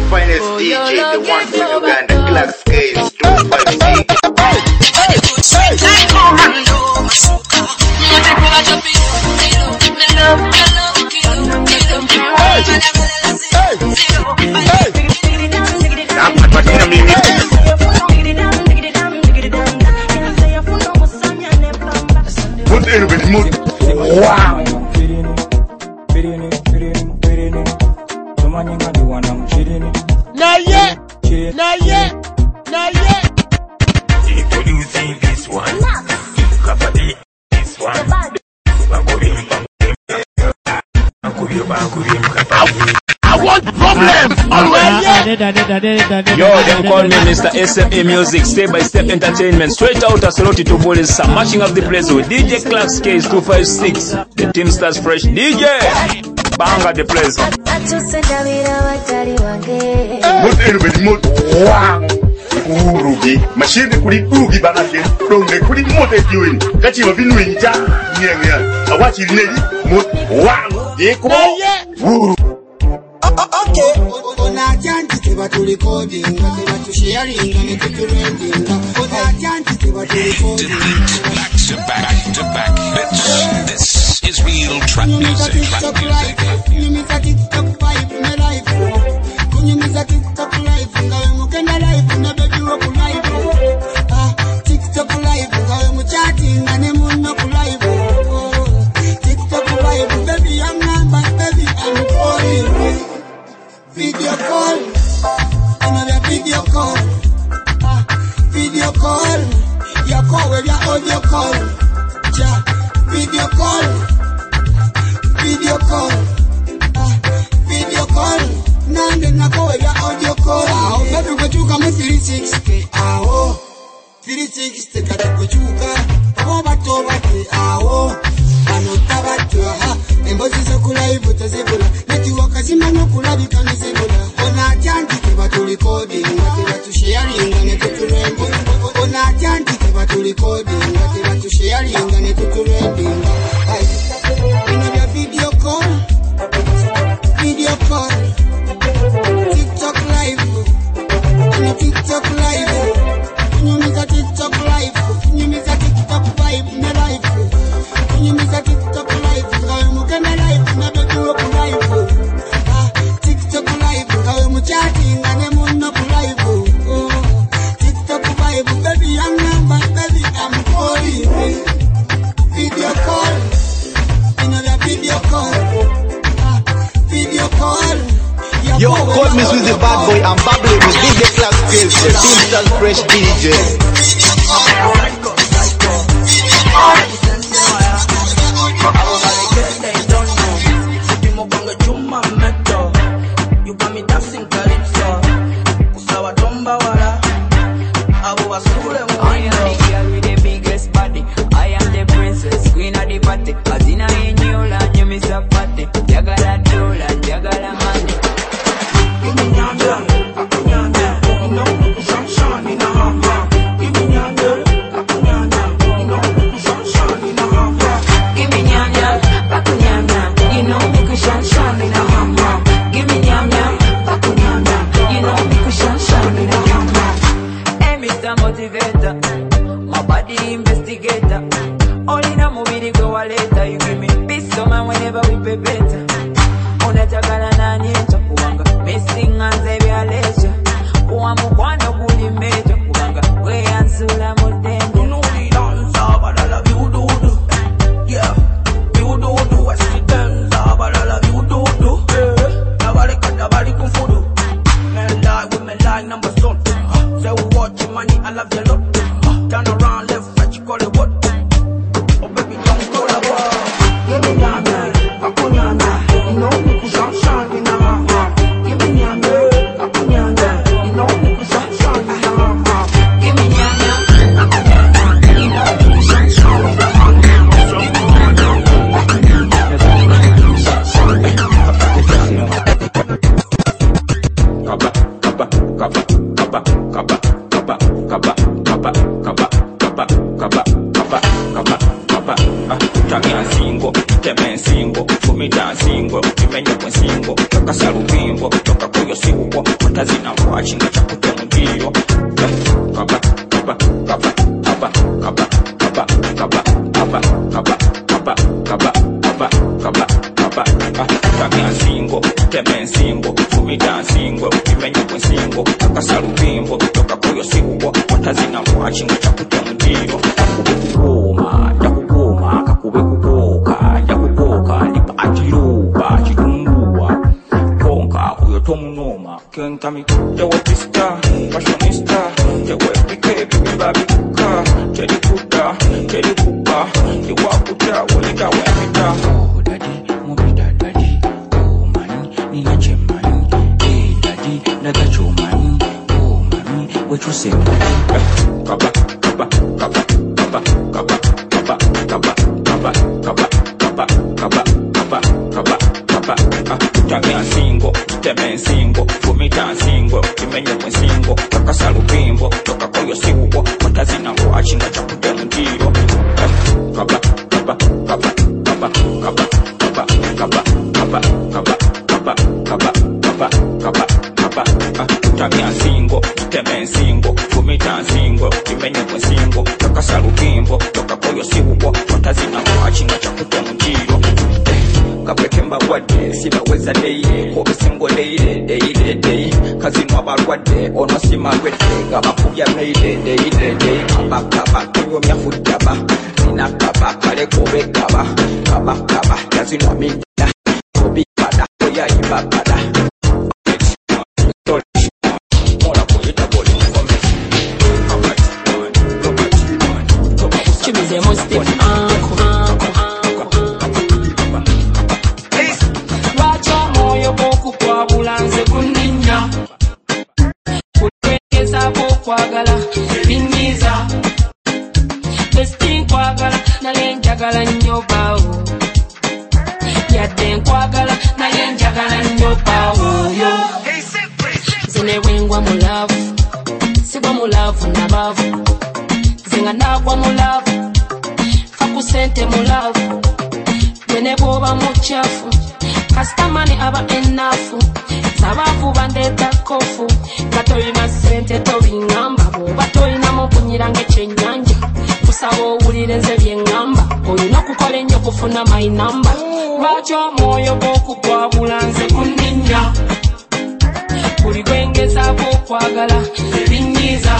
finest DJ, the one from Uganda, Class Case 256. Wow. Not yet. Introducing this one. This one. I want problems always. Yo, them call me Mr. SMA Music, Step by Step Entertainment. Straight out of Saloti to Police, mashing up the place with DJ Class Case 256. The team starts fresh. DJ, bang at the place. Urugi, machine kuri urugi banake, donge kuri mote kiweni. Kati wabinu inja, nyanya. Awachi neli, mot, wow, yeko, uru. Okay, ona janti kiba tu recording, kiba tu sharing, kiba tu rending. Ona janti kiba tu recording. Back to back hits. This is real trap music. You miss a TikTok vibe in my life. You miss a TikTok life, ngawe mukenda life, na baby wako live. TikTok live, ngawe muchatting, ane muno ku live. TikTok live, baby I'm number, baby I'm calling. Video call, another video call. Video call, your call with your audio call. Ja, video call, video call, video call. Nande na call with your audio call. Baby go chuka me 36K. 36 kata go chuka. Oba toba ke anota bato embozi sekula ivuta sekula neti wakazima no kula bikani sekula ona janti kiba tu recording kiba tu sharing ne tu rending ona janti kiba tu recording kiba tu sharing ne tu rending in your video call TikTok live in TikTok live you miss a TikTok live you miss a TikTok vibe in life you miss a TikTok live ngawe mukenda live na baby wako live TikTok live ngawe muchatting ane muno ku live TikTok vibe baby I'm number baby I'm calling video call another video call video call. Yo, call me with the bad boy, I'm babbling with DJ Class Case, the team starts fresh DJ. You got me dancing calypso. Usawa tomba wala. Awa sule mo. I am the girl with the biggest body. I am the princess, queen of the party. Azina in you land, you miss a party. Jagala dola, jagala money. Give me nyanja, nyanja. You know, sunshine in a hamba. Give me nyanja, toka salubimbo toka kuyo siwo watazina watchinga chakuta mudiro kaba kaba kaba kaba kaba kaba kaba kaba kaba kaba kaba kaba kaba kaba kaba singo teme singo fumita singo imenye kwa singo toka salubimbo toka kuyo siwo watazina watchinga chakuta mudiro kuma yakukuma kakube kukoka yakukoka lipajiruba chitumbua konka kuyo tomunoma kenkami tewe pista fashionista tewe pike bibabi kuka tedi kuda tedi kupa iwakuta ulika wemita oh daddy mobida daddy oh mani nina chemani hey daddy nagacho mani oh mami what you say kaba kaba kaba kaba kaba kaba kaba kaba kaba kaba kaba kaba kaba kaba Tagya singo, teme singo, fumita singo, imenye kwa singo, toka salubimbo, toka koyo siwo, watazina watchinga chakuta mudiro kaba kaba kaba kaba kaba kaba kaba kaba kaba kaba kaba kaba kaba kaba Tagya singo, teme singo, fumita singo, imenye kwa singo, toka salubimbo, toka koyo siwo, watazina watchinga chakuta mudiro kapekemba wadde sibaweza deire obisingo deire kazinwa balwadde ono simalwedde gabakubya deire kabakaba ebyomya fuddaba ninakaba kalekobe kabakaba yazinwa midda obikada oyayibakada mola kuyita boli Chibize musti bulanze kuninya kutegeza kwagala binyiza besti kwagala nalenjagala nnyo bawo yadde nkwagala nalenjagala nnyo bawo yo zine wengwa mu love sigwa mu love nabavu zinga nagwa mu love fakusente mu love mwene bwoba muchafu kastamani aba enafu sabafu bandeta kofu katoyina sente tobingamba boba toyina mukunyirange kyenyanja kusaba owulire nze byengamba olina okukola ennyo kufuna my number lwaki omwoyo gw'okugwabula nze kuninya buli gwengezaako okwagala ebinyiza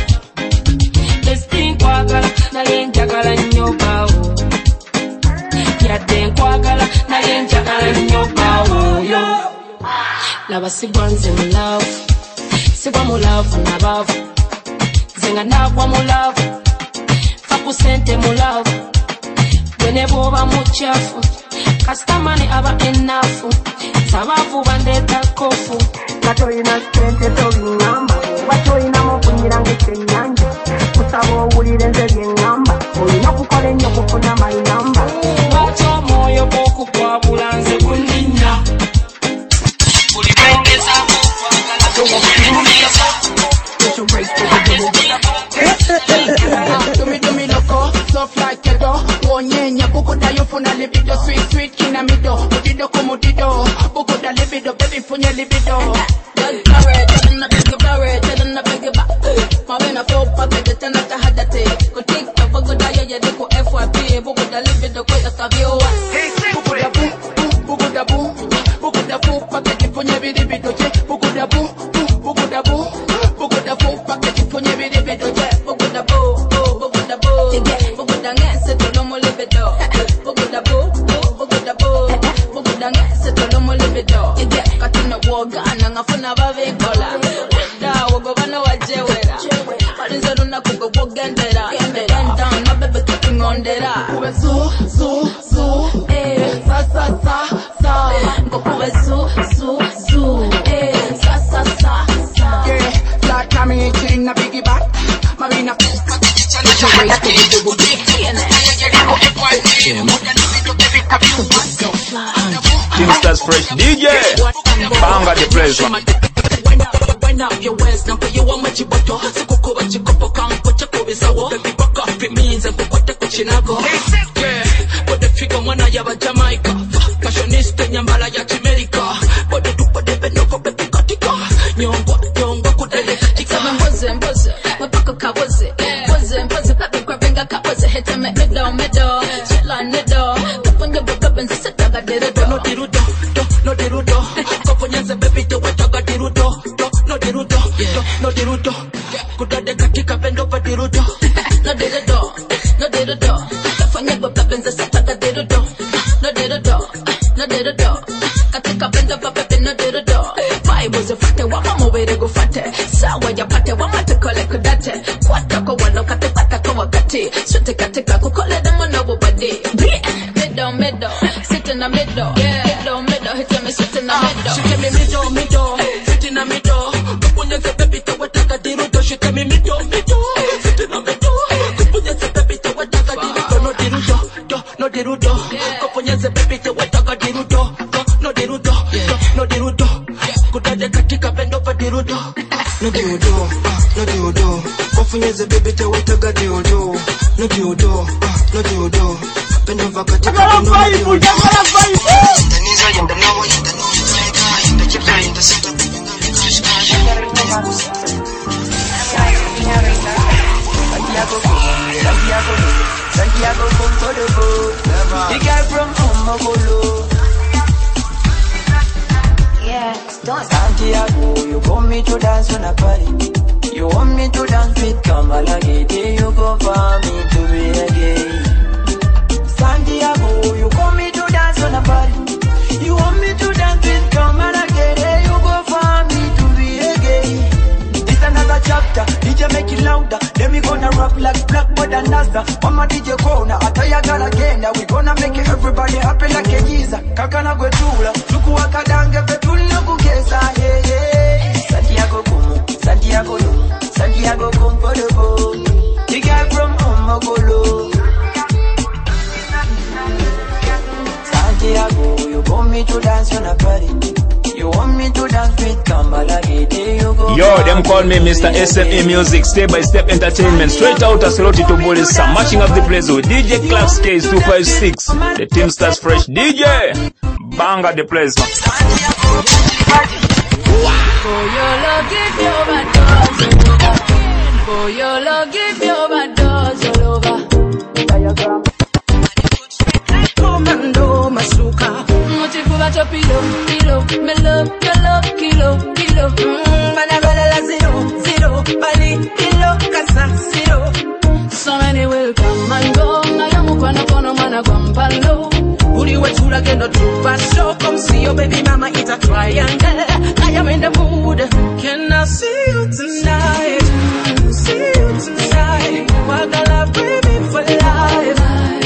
esti nkwagala naye njagala nnyo baawo yadde nkwagala naye njagala nnyo baawo yo laba sigwa nze mu love sigwa mu love nabavu zenga nagwa mu love fa ku sente mu love bwene bwoba muchafu kastamani aba enafu sabavu bandeta kofu katoyina sente tobingamba watoyina mukunyirange kyenyanja kusaba owulire nze byengamba olina okukola ennyo kufuna my number lwaki omwoyo gw'okugwabula nze kunninya buli bwengezaako okwagala tomukirumiza do me loco, soft like a door. Wonyenya bukuda yofuna libido, sweet in a middle. Mudido kumudido, bukuda libido, baby funya libido. Don't carry, tell na big barre, tell na big ba. Mabena fo packet, tell na tahadate. Go take the bukuda ya deko FYP, bukuda libido kwa yakavio. Bukuda bu, packet funya libido, bukuda bu, bukuda bu, packet funya libido, bukuda bu. Ngafuna babekola dawo gobana wajewera balinzeruna kugo bogendera and down my baby keeping on dera kube so sa go kube so sa yeah like kami chilling na biggie back marina Teamsters Fresh DJ Banga the place. Wind up your waist, now you want my chiboto. Sikuko wa chikopo kanko chako bisawo. Baby rock off it means and kukote kuchinago. Yeah, but the figure mwana ya wa Jamaica. Fashionista nyambala ya Chimerika. But the de no de do. Vibe was a fate, wama mowere go fate. Sawa ya pate, wama te kole kudate. Kwata ko wano kate pata ko wakati. Sote kate kako kole demo no bobadi. Middle, sit in the middle. Middle, hit me sit in the middle. She tell me middle, sit in the middle. Kupunya se baby to wataka dirudo. She tell me middle, sit in the middle. Kupunya se baby to wataka dirudo. No dirudo. Kupunya se baby to wataka dirudo. No dirudo. Kudaje katika bendo pa dirudo. No dirudo. Kupunya se baby to wataka dirudo. No dirudo. Bend over, cut it up, you know you the knees are in the lower, in the nose, in the chips are in the center. Santiago, come for the boat. The girl from Omagolo. Yeah, don't Santiago, you want me to dance on a party. You want me to dance with Kamala Gate. You go for me to be a gay. Santiago, you want me to dance on a party. You want me to dance with Kamala Gere. You go for me to be a gay. It's another chapter, DJ make it louder. Then we gonna rap like Blackboard and NASA. Mama DJ corner, I tell ya girl again. Now we gonna make everybody happy like a geezer. Kakana go tula, luku wakadange petuli luku kesa. Hey. Santiago come, Santiago come for the boat. The guy from Omagolo. Santiago, you want me to dance on a party. You want me to dance with Kamala Gede. Yo, them call me Mr. SME Music, Step by Step Entertainment. Straight out of Seloti to Bolis, mashing up the place with DJ Clark's Case 256. The team starts fresh. DJ, bang at the place. For your love, give your bad doors all over. For your love, give your bad doors all over. Commando Masuka. Motifuba cho pilo, me love, kilo. Managala la zero, bali, kilo, casa, zero. So many will come and go. Nayamu kwa kono mana guampalo. Uri wechula kendo trupa show. Come see your baby mama, it's a triangle. I am in the mood. Can I see you tonight? Wagala, baby, for life.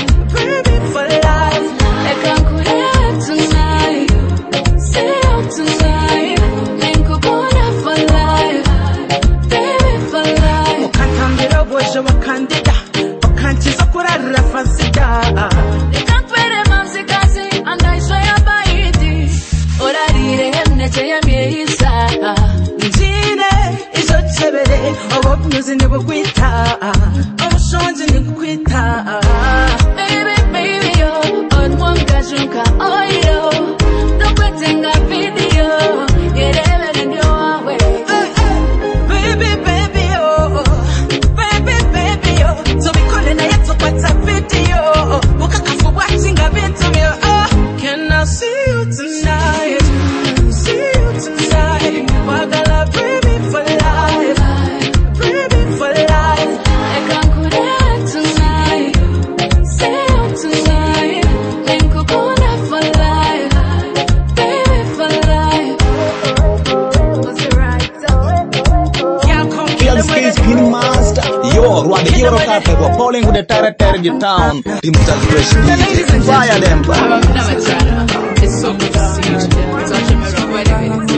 I can't quit tonight. Stay out tonight. Think we're gonna for life. Baby, for life. Wakantambira bweshe wakandida. Wakantiza kurara fansida. You can't quit a mamsi kasi. And I swear by it. Ora dire hemneche ya miisa. Njine, iso chebere. Ogo music ni bukwita. Omushonji ni bukwita. Baby, yo. On one kashunka oyo. Don't pretend I video. Get ever in your way. Baby, oh. So we calling a yeto pata video. Wakaka for watching a video. Can I see you tonight? Wagala, baby, for life. I can't quit tonight. Stay out tonight. Think we're gonna for life. Baby, for life. Was it right? Clark's Case Pin Master. Yo, Rwanda Hero Carter. We're calling with the territory town. Team Stars Fresh DJ. Fire them. It's so good to see you today. Such a miracle.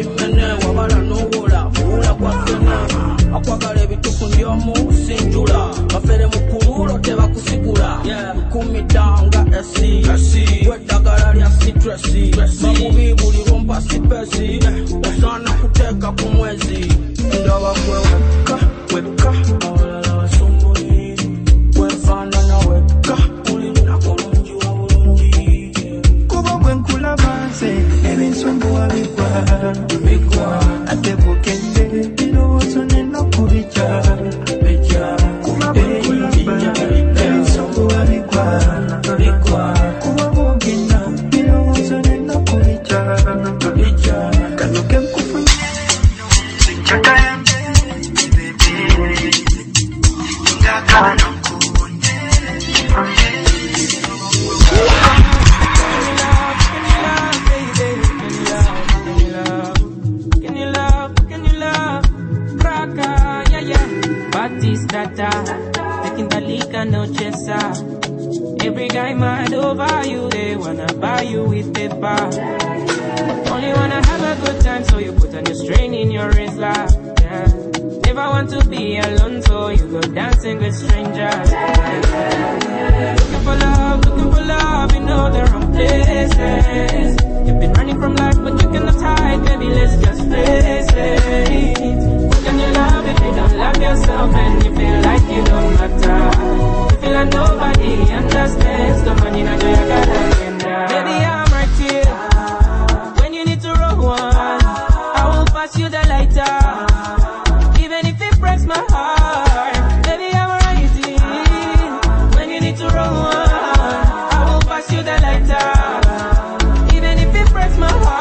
mene wabala n'owola fuula kwa fena akwagala ebitufu ndyomu sinjula bafere mukululo tebakusigula kumidanga esi weddagala lya sitresi bamubi buli lumpa sipesi osana kuteeka ku mwezi ndaba kweweka weka abalala basumbuli wenfaanana weka ulinaku bulungi wa bulungi kuba gwe nkulabanze ebinsumbuwa bigwa ate bukende birowoozo nenokubijja kuba gwe nkulabanze ebinsumbuwa bigwa kuba bwogenda birowoozo nenokubijja kanoke nkufunye taking the liquor, no chaser. Every guy mad over you, they wanna buy you with paper. Only wanna have a good time, so you put a new strain in your Rizla. Yeah. Never want to be alone, so you go dancing with strangers. Looking for love, you know the wrong places. You've been running from life, but you cannot hide, baby, let's just face it. What can you love if you don't love yourself and you feel like you don't matter? You feel like nobody understands the money that you got agenda. Baby, I'm right here when you need to roll one. I will pass you the lighter, even if it breaks my heart. Baby, I'm right here when you need to roll one. I will pass you the lighter, even if it breaks my heart.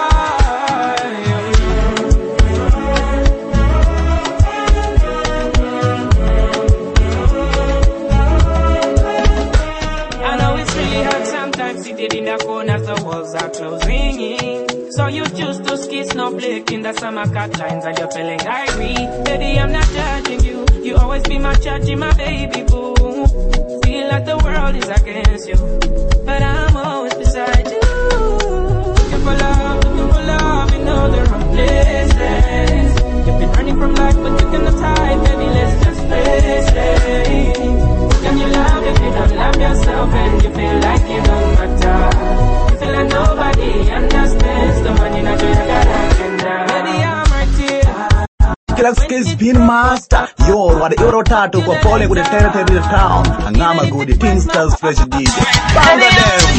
Seated in the corners, the walls are closing in. So you choose to kiss, no blink in the summer cut lines, and you're feeling irate. Baby, I'm not judging you. You always be my judge, my baby boo. Feel like the world is against you, but I'm always beside you. Looking for love, you know the wrong places. You've been running from life, but you cannot hide, baby, let's just face it. Can you love if you don't love yourself and you feel like you don't matter? You feel like nobody understands the money that you got agenda. Baby, I'm right here. Kila skills spin master. Yo, what the Euro tattoo go falling with the territory of the town. And I'm a good Team Stars Fresh DJ. Banga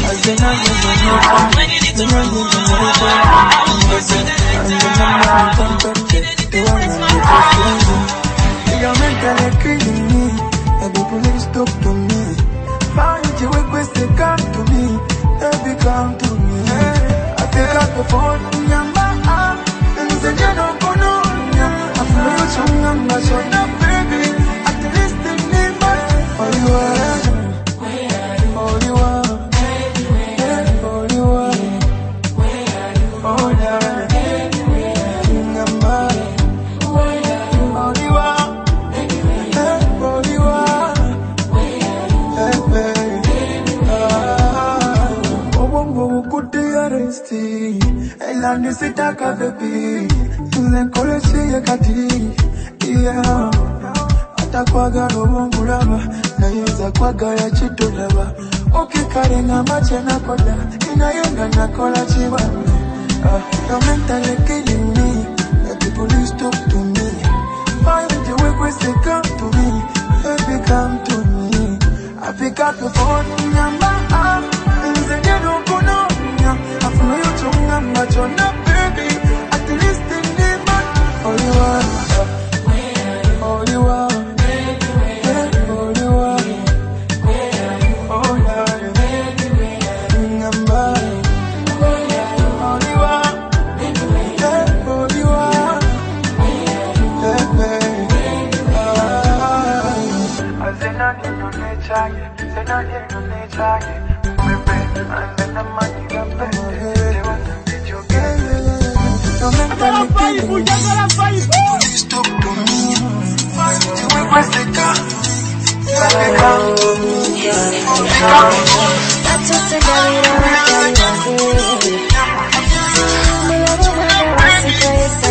Baby, please talk to me. Find your request, they come to me. Baby, come to me. I pick up the phone, Yama, and say, you don't go no. I feel you strong, I'm not sure enough, baby. At least the name, all you are. All you are. All you are. All you are. Elani sitaka baby, nzekole siye kati, yeah. Atakwaga robo laba, na yeza kwaga ya chitu laba. Okikare na mache na koda, inayonga na kola chiba. You're mentally killing me, baby please talk to me. Find your request, they come to me, baby come to me. I pick up the phone, Yama, nze don't go no. I feel you strong, I'm not your baby. At least in the back, all you are, all you are, all you are, all you are, That's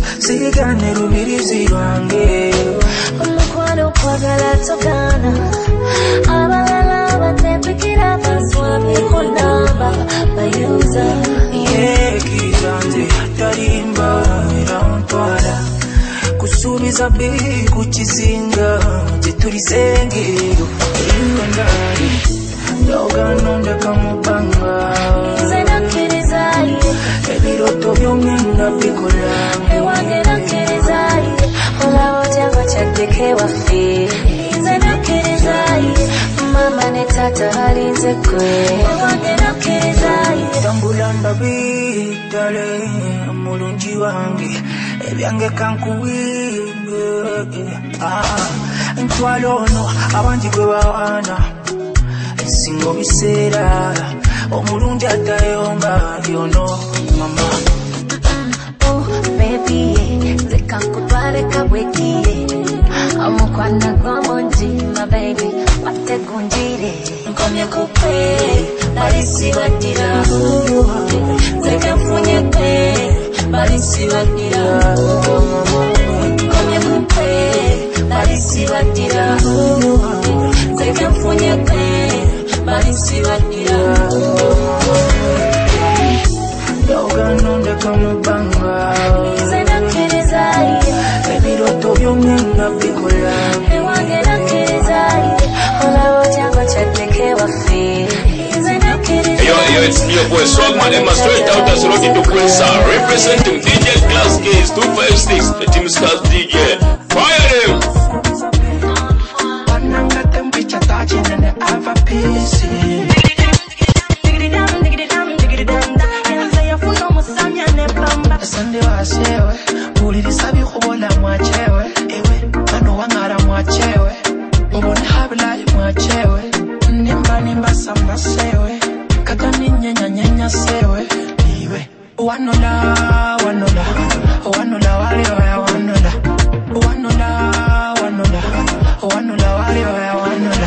sigane rubirizi rwange umukwano kwagala tokana abalala batepikira baswami kunamba bayuza yekiranze tarimba irantwara kusubiza bi kukizinga giturizengero indari yoganonda kamubanga izanakirizaye ebiroto byomwenda bikola ewangerakirizaye olabo cyangwa cyateke wafe izanakirizaye mama ne tata harinze kwe ewangerakirizaye tambulanda bitale mulungi wange ebyange kankuwinge ntwalono abangi gwe bawana singo biseera omulungi atayomba byono mama baby zekankutwale kabwekiye omukwana gwomunji my baby wategunjire nkomye kukwe balisibatira zekamfunye kwe balisibatira nkomye kukwe balisibatira zekamfunye kwe balisibatira yoganonda kamubanga izanakirizaye ebiroto byomwenda bikola ewangerakirizaye olabo cyangwa cyateke wafe Yo, it's me, your boy Swagman, Emma, straight out as Rocky to Quincy, representing DJ Class Case 256, the Team Stars DJ. Fire them! Pananga temperature touching and the other piece. Sunday wasewe, ulirisabi kubola mwachewe, ewe, ano wangara mwachewe, mbone habla mwachewe, nimba samba sewe, kata nyenya sewe, iwe, wanola, wale waya wanola, wanola wale waya wanola,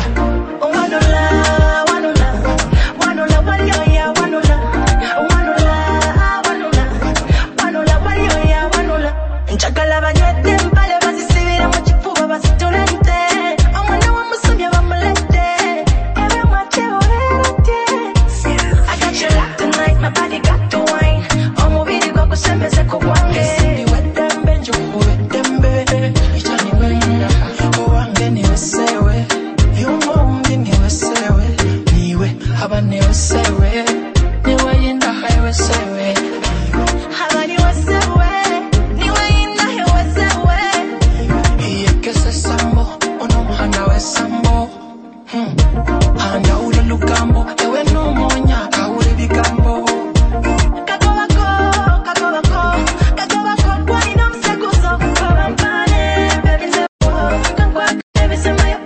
Chakala banyete mbale bazisibira mu kifuba bazitolente omwana wa musumye bamulete ewe mwachewe rete I got you locked tonight my body got to wine omubiri gwa kusembeze ku gwange wedembe njuwedembe ichani wenda owange niwe sewe yumombi niwe sewe niwe haba niwe sewe niwe yinda haiwe sewe haba niwe sewe sambo, ono muhanda we sambo handa ule lugambo, ewe no monya, kaule bigambo Guarino msekuzo, kawampane, baby zewo, kankwa, baby semayo,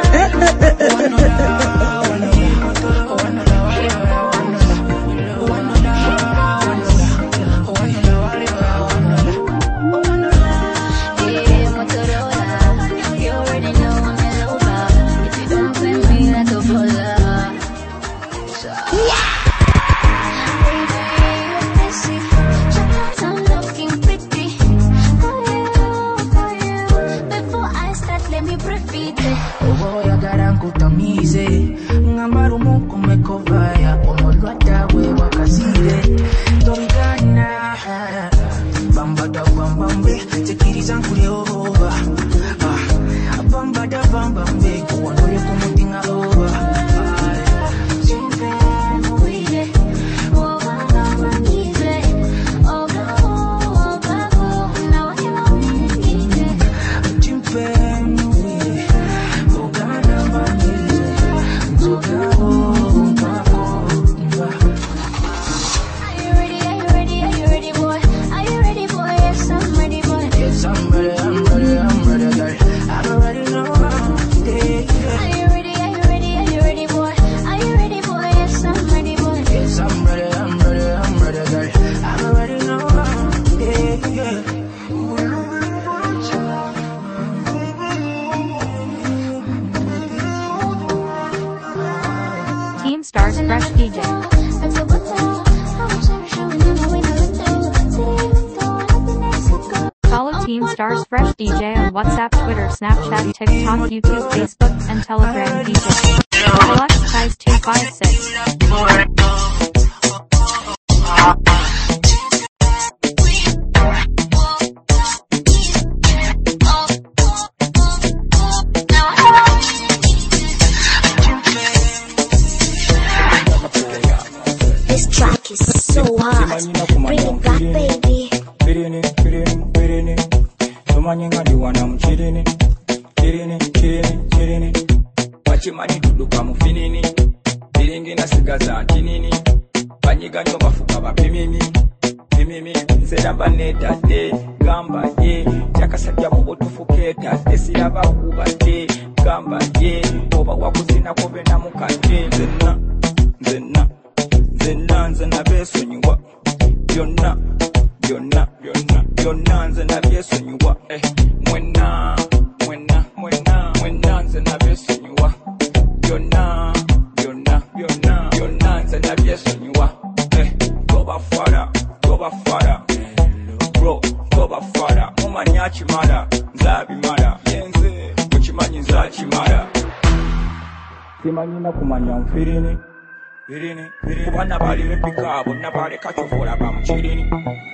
Stars Fresh DJ. Stars Fresh DJ on WhatsApp, Twitter, Snapchat, TikTok, YouTube, Facebook, and Telegram DJ. Deluxe Ties 256. This track is so hard. Bring it back, baby. Wachimani tuduka mufinini biringi na sigaza antinini banyiga nyo bafuka bapimimi pimimi nzera baneta de gamba ye jakasajja mubo tufuketa esiraba kubate gamba ye oba wakuzina kobe na mukate nzena besonywa byonna nzena besonywa mwena nzena besonywa byonna nzena besonywa goba fara bro goba fara mumanya chimara nzabimara yenze kuchimanyi nzachimara simanyina kumanya mfirini kubana bali mepikabo nabale kachovola bamuchirini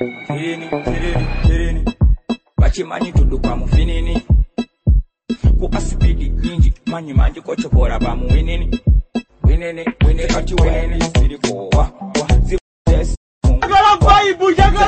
firini bachimanyi tuduka mufinini kupa spidi nyingi manyi manji kochovola bamuwinini winene kati winene sirikowa Jagala vibe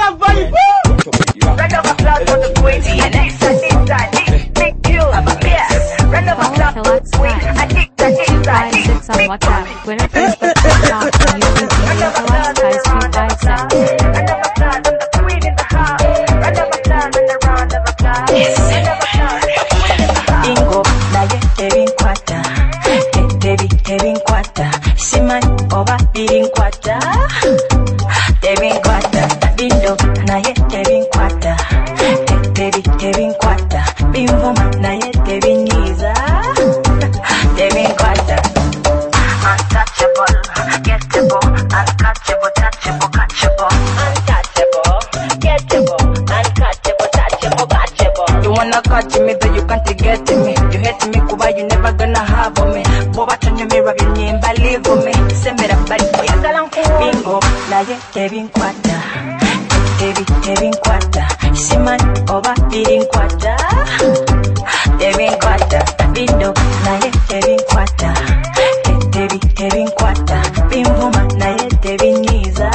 Round of applause for the queen and next I need big you yes round of applause for the queen I need on WhatsApp, Twitter, Facebook, TikTok, and YouTube DJ Deluxe Ties 256. Round of applause on the queen in the house. Round of applause and a round of applause. Round of applause for the queen in the house. Ingo naye ebinkwata ebinkwata simani oba birinkwata ebinkwata bindo naye ebinkwata ebinkwata bimvuma naye ebinyiza ebinkwata untouchable, gettable, uncatchable, touchable, catchable, untouchable, gettable, uncatchable, touchable, catchable. You wanna catch me, but you can't get me. You hate me, kuba you never gonna have me. Boba turn your mirror, you name, believe me. Send me the body for your galang. Bingo, naye ebinkwata, ebinkwata. Siman oba birinkwata, ebinkwata. Bindo naye ebinkwata. Ebinkwata, bimvuma naye ebinyiza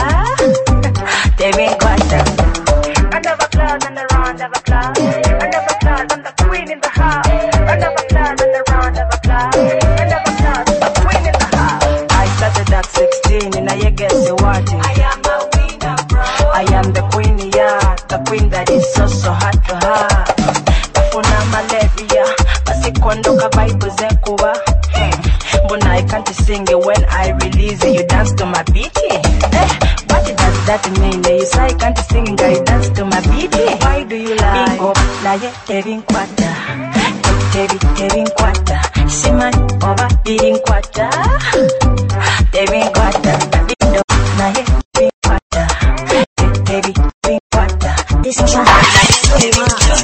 ebinkwata. Round of applause and a round of applause. Round of applause, I'm the queen in the house. Round of applause and a round of applause. Round of applause, the queen in the house. I started at 16 and I guess what? I am a winner, bro. I am the queen, yeah, the queen that is so hard to have. Bafuna malaria, basikondoka vibe zekuba. But I can't sing it when I release it. You dance to my beat. What does that mean? You say I can't sing it, I dance to my beat. Why do you lie? Bingo, naye ebinkwata, ebinkwata. Siman oba birinkwata, ebinkwata. Bindo naye ebinkwata, ebinkwata. This track is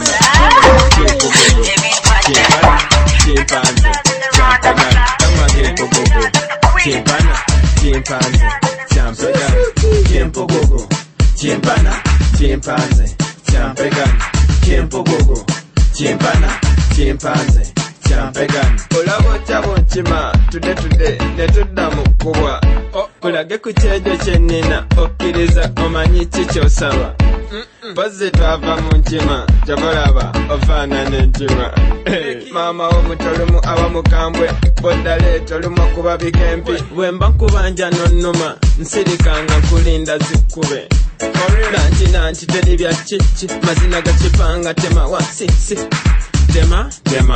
chimpanze, champegani, chimpogogo, chimpanze, champegani. Olabo chabo chima, today, netudda mukubwa. Kulage kuchejo chenina, okiriza omanyi chichosaba. Pozi twava munchima, jabolaba, ofana nenchima. Mama omutolumu abamukambwe, bodale tolumu kuba bikempi. Wemba nkubanja nonnuma, nsirikanga kulinda zikube. Nanti teri bya chichi, mazina gachipanga tema wasisi. Tema.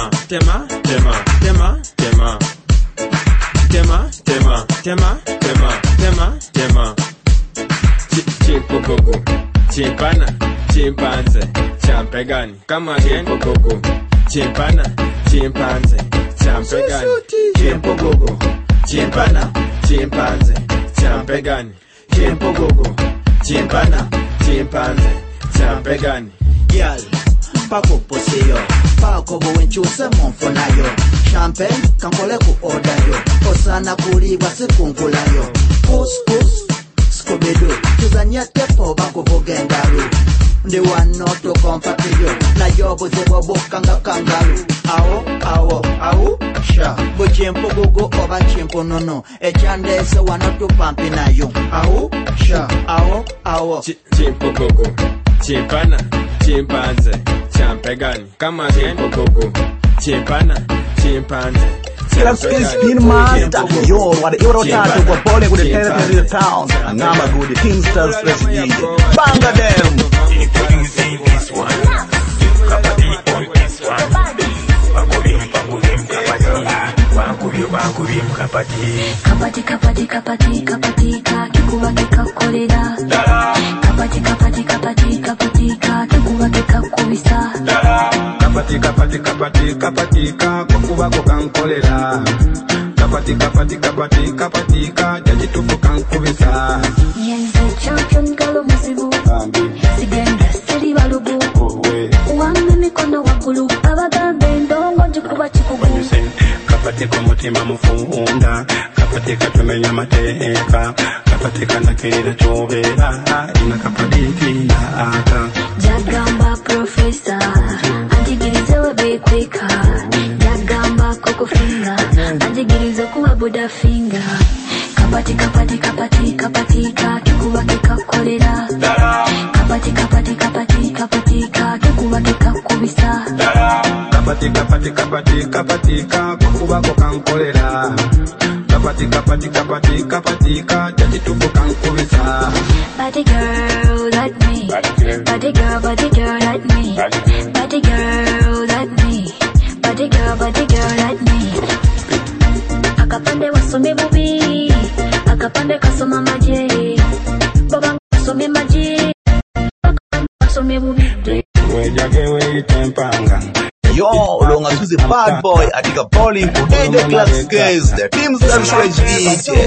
Chimpogogo, chimpana, chimpanze, champegani. Come again, pogogo, chimpana, chimpanze, champegani. Chimpogogo, chimpana, chimpanze, champegani. Chimpogogo, chimpana, chimpanze, champegani. Girl, pako poseo pako buwenchuse monfonayo champagne kankole ku order yo osana kulibwa sikunkulayo couscous skobedo tuzanya tepo bako bogendaru ndi wanoto kompatiyo na yobo zebo bokanga kangaru awo sha bo chempo gogo oba chempo nono echande se wanoto pampi nayo awo sha awo chempo gogo chempana chimpanze champegani kama chempo gogo chempana chimpanze Classic Spin Master, yo, what the Euro Tattoo for Pauling with the territory of the town. And I'm a good Team Stars Fresh DJ. Banga them! This one, kapati on this one. Bagulim, kapati. Kapati, kikuwa kikakolera. Kapati, kikuwa kikakubisa. Kapati, kukuba kukankolera. Kapati, jajitufu kankubisa. Yenze champion galo musibu. Sigenda seri balubu. Uwame mikono wakulu. Abagambe ndongo jikuba chikubu. Kapati kwa mutima mufunda. Kapati katumenya mateka. Kapati kanakira chobera. Ina kapati kina aka. Jagamba professor. Anjigirize webe kweka. Jagamba koko finger. Anjigirize kuwa buda finger. Kapati kikuwa kikakolera. Kapati kikuwa kikakubisa. Kapati, kukuba kukankolera. Kapati, jajitufu kankubisa. Body girl like me. Body girl like me. Body girl like me. Body girl like me. Akapande wasome bubi. Akapande kasoma maje. Baba kasome maje. Kasome bubi. Wejagewe itempanga. Yo, long as the bad boy, I think a Pauling for DJ Classic Case, the Team Stars Fresh DJ.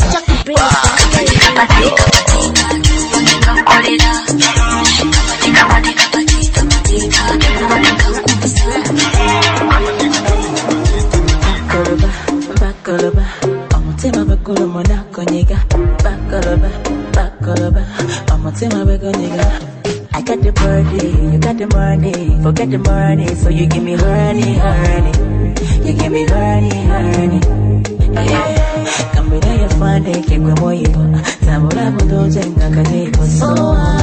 Bakalaba, amutema bakulu monako nigga. Bakalaba, amutema bego nigga. I got the body, you got the money. Forget the money, so you give me honey. You give me honey. Yeah, come with your fun, they keep me moyo. Tamura mudo jenga kadeko so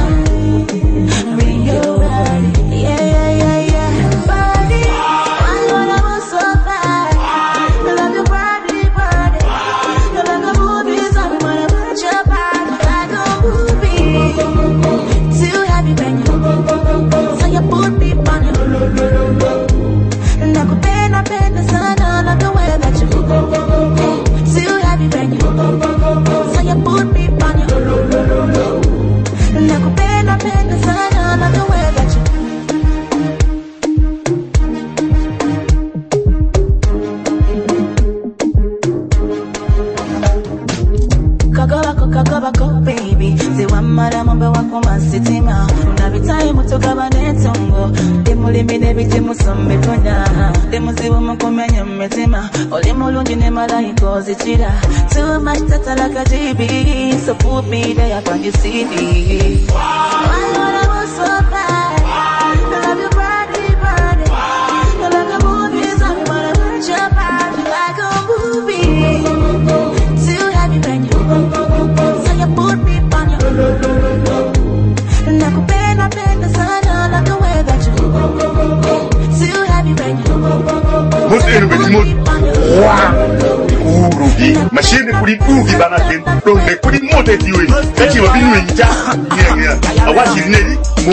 bring your body, yeah. Body, I wanna so bad. I love your body. You like a movie, so I wanna put your body like a movie. Too happy when you, so you put me on it. And I could bend the sun all of the way that you. Too happy when you, so you put me on it. And I could bend the sun all of the way that you. Kakabako, baby. Say one mara mambe wako masitima. Unavitai mutoka banetongo. Demu limine biti musome tona. Demu zibu mkumenya mmetima. Oli mulungi ne malaiko zichira. Too much tata like a GB. So put me there upon your CD. I wanna so bad. I love your body. You like a movie, so I wanna put your body like a movie. Too happy when you, so you put me on your. And I could bend the sun all of the way that you. Too happy when you. Most everybody Urugi, machine kuri ugi banaken, donde kuri mote tiwe. Kachi wa binu inja, awaji neli,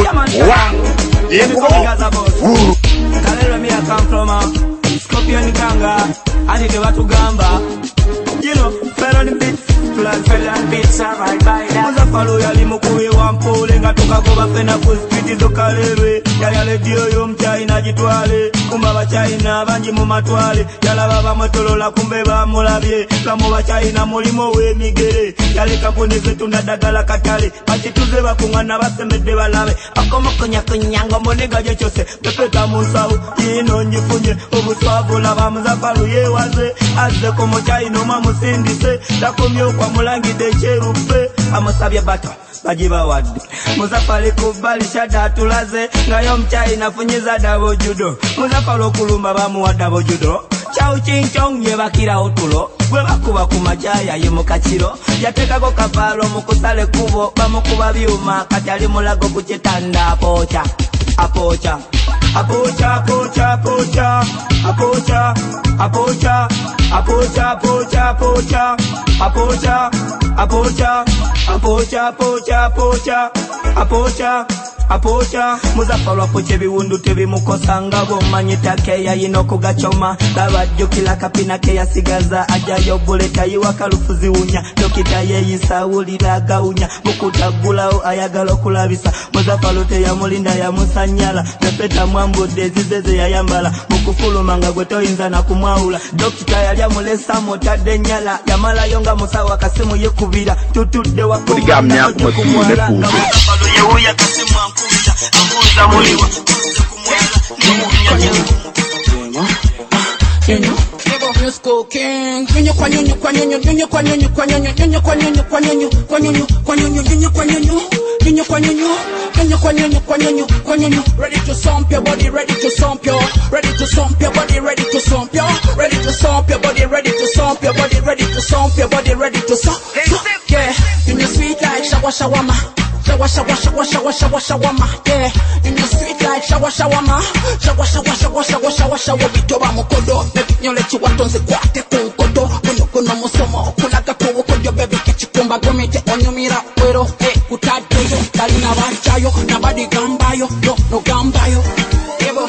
Kalero mi come from Scorpion Kanga, anike watu gamba. You know, fell on the beat, fell on beats, alright by that. Muza follow ya limu kuwe wampo, lenga toka goba pena full street izo kalere. yali aledio yo mchina jitwale kumba bachina banji mu matwale yalaba bamotolola kumbe bamulabye lamu bachina mulimo w'emigere yali kampuni zetu ndadagala katale bachituze bakungana basemedde balabe akomokonya kunyango monega je cyose pepeta musawu yino nyifunye obuswavu laba muzafalu yewaze aze ko muchina mamusindise takomyo kwa mulangide cherupe amusabye bato bajiba wadi muzafale kubali shada tulaze ngayo mchina funyiza dabo judo muzafalo kulumba bamuwa dabo judo chau chinchong yebakira otulo gwe bakuba kumajaya ye mukachiro yatekako kavalo mukusale kubo bamukuba byuma kati ali mulago kuchitanda pocha apocha apocha pocha pocha apocha apocha apocha pocha pocha apocha apocha apocha pocha pocha apocha apocha muzafalwa poche biwundu tebimukosanga bomanyita keya yino kugachoma babajjukila kapina keya sigaza ajayo buleta yiwa kalufuzi unya dokita yeyisa ulira gaunya mukutagulao ayagala kulabisa muzafalo teya mulinda ya musanyala pepeta mwambo dezizeze ya yambala mukufulumanga gwetoyinza na kumwaula dokita yalya mulesa motade nyala yamala yonga musawa kasimu yekubira tutudde wakugamya kumwala muzafalo yewuya kasimu amuza muliwa ready to stomp your body, ready to stomp your, ready to stomp your body, ready to stomp your, ready to stomp your body, ready to stomp your body, ready to stomp your body, ready to stomp. Yeah, in your sweet like shawama. Shawama, yeah. In your sweet like shawama. Shawa, bitoba mukodo. Baby, nyole chiwatonze kwate kunkodo. Kuno musomo, kunaga kuwokodo. Baby, kichikumba gomite onyumira wero. Kutadeyo, dalina bachayo. Nabadi gambayo, no gambayo. Ebo,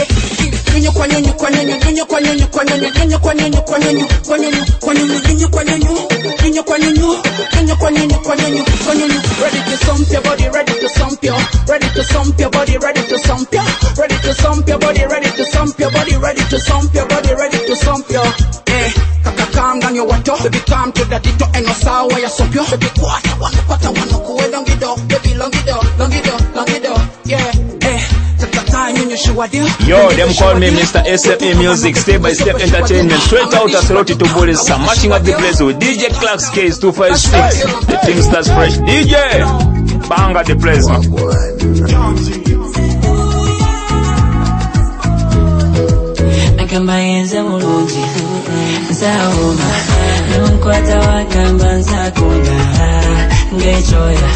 ready to stomp your body, ready to stomp your, ready to stomp your body, ready to stomp your, ready to stomp your body, ready to stomp your body, ready to stomp your body, ready to stomp your. Calm down your water, baby, come to the dito and no sour ya sopio, baby, quarter one kuwe longido, baby, longido, yeah, Yo, them call me Mr. SFA Music, Step by Step Entertainment, straight out of Saloti to Boris, mashing up the place with DJ Clark's Case 256, the Teamsters Fresh DJ, banga the place. Nakamba yenze mulungi, nsaoma, nonkwata wakamba nsakunda, ngechoya.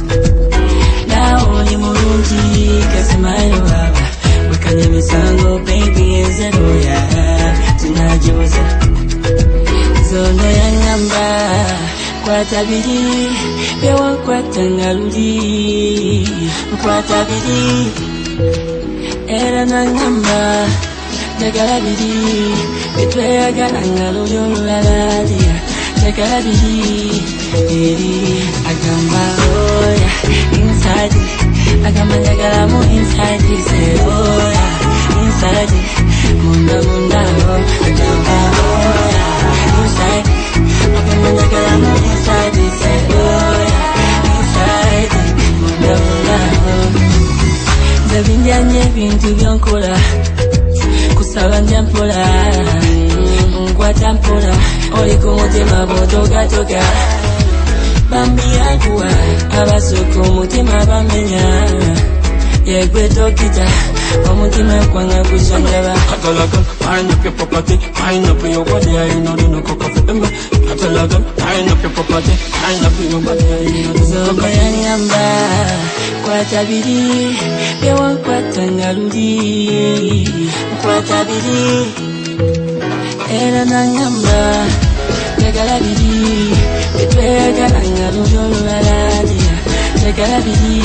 Naoni mulungi, kasimayo baba, wekanye misango, baby enzeroya, tunajoza. Zono ya ngamba, kwata bidi, bewa kwata ngaluli, kwata bidi, era na ngamba, jagala bidi, betwe agala ngaluli olulalalia, jagala bidi, eri, agamba oya, inside it, agamba jagala mo inside it, say oya, inside it, munda oh, agamba oya, inside it, agamba jagala mo inside it, say oya, inside it, munda oh. Zabinjanye bintu byankola, kusaba njampola, nkwata mpola, oli ku mutima botoga. Bambi akuwa, abasoko mutima bamenya, yegwe tokita, omutima kwanga kusondaba. Catalagan, line up your property, line up your body, I know the no coca for them. Catalagan, line up your property, line up your body, I know the Zoba yanyamba, kwata bidi, bewa kwata ngaluli, kwata bidi, era nangamba, jagala bidi, betwe agala ngaluli olulalalia, jagala bidi,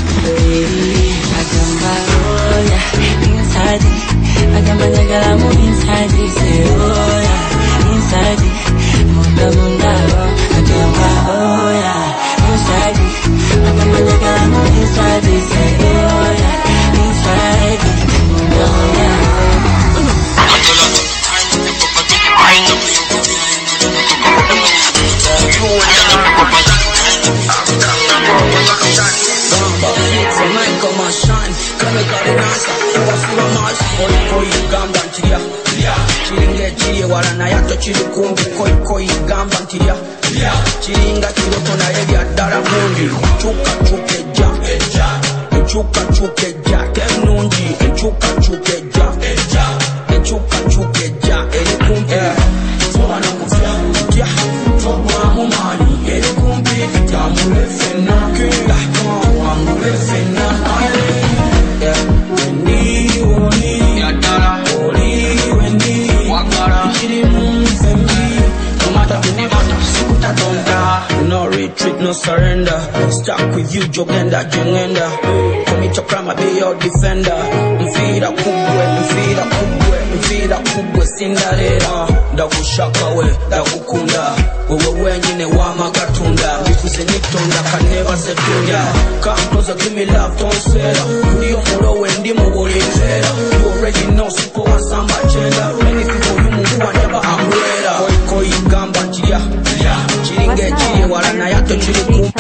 agamba oya, inside it, agamba jagala mo inside it, say oya, inside it, munda agamba oya, inside it, agamba jagala mo inside it, say oya, inside kumbi koi gamba ntiya chiringa kiroto na ebya dala mundi chuka chukeja kenungi chuka chukeja eri kumbi mwana mufya twa mumani eri kumbi tamulefena wangulefena ni ya dala oli wendi wakara chiri mfemi no matter sikuta tonda no retreat no surrender stuck with you jogenda jengenda commit your crime be your defender mfira kubwe sindarera ndakushaka we ndakukunda wewe wenyine wamagatunda bikuze nitonda kaneva setunda come closer give me love don't swear ndiyo murowe ndimo bolenzera you already know siko wasamba chenda anything for you mungu wanyaba umbrella koi gamba njia chiringe chiri wala na yato chiri kumbi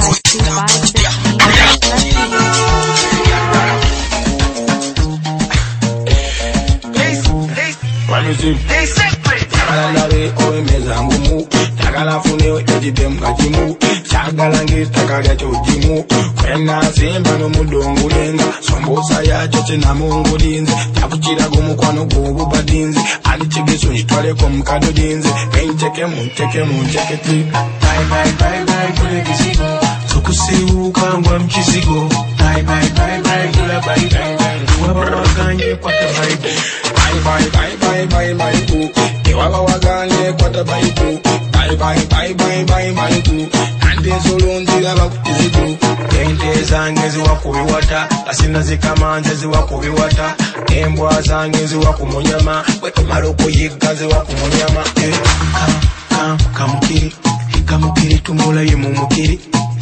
Tagalawe oemeza ngumu Tagala funeo ejidem kajimu Chagala ngistakalya chojimu Kwena simba no mudongu lenga Sombosa ya choche na mungu dinze Takuchira gumu kwano gubu badinze Alichigisu nitwale kwa mkado dinze Mencheke ti Bye kule kisigo Tukusiu kangwa mchisigo Bye kula bye Waba wakanye kwa te bye Ewawa wagane kwa te bye Ande solonzi laba kuzigo Ente zange ziwa kubiwata Asina zikamanze ziwa kubiwata Embwa zange ziwa kumunyama Weto maroko yiga ziwa kumunyama Kamukiri tumula ye mumukiri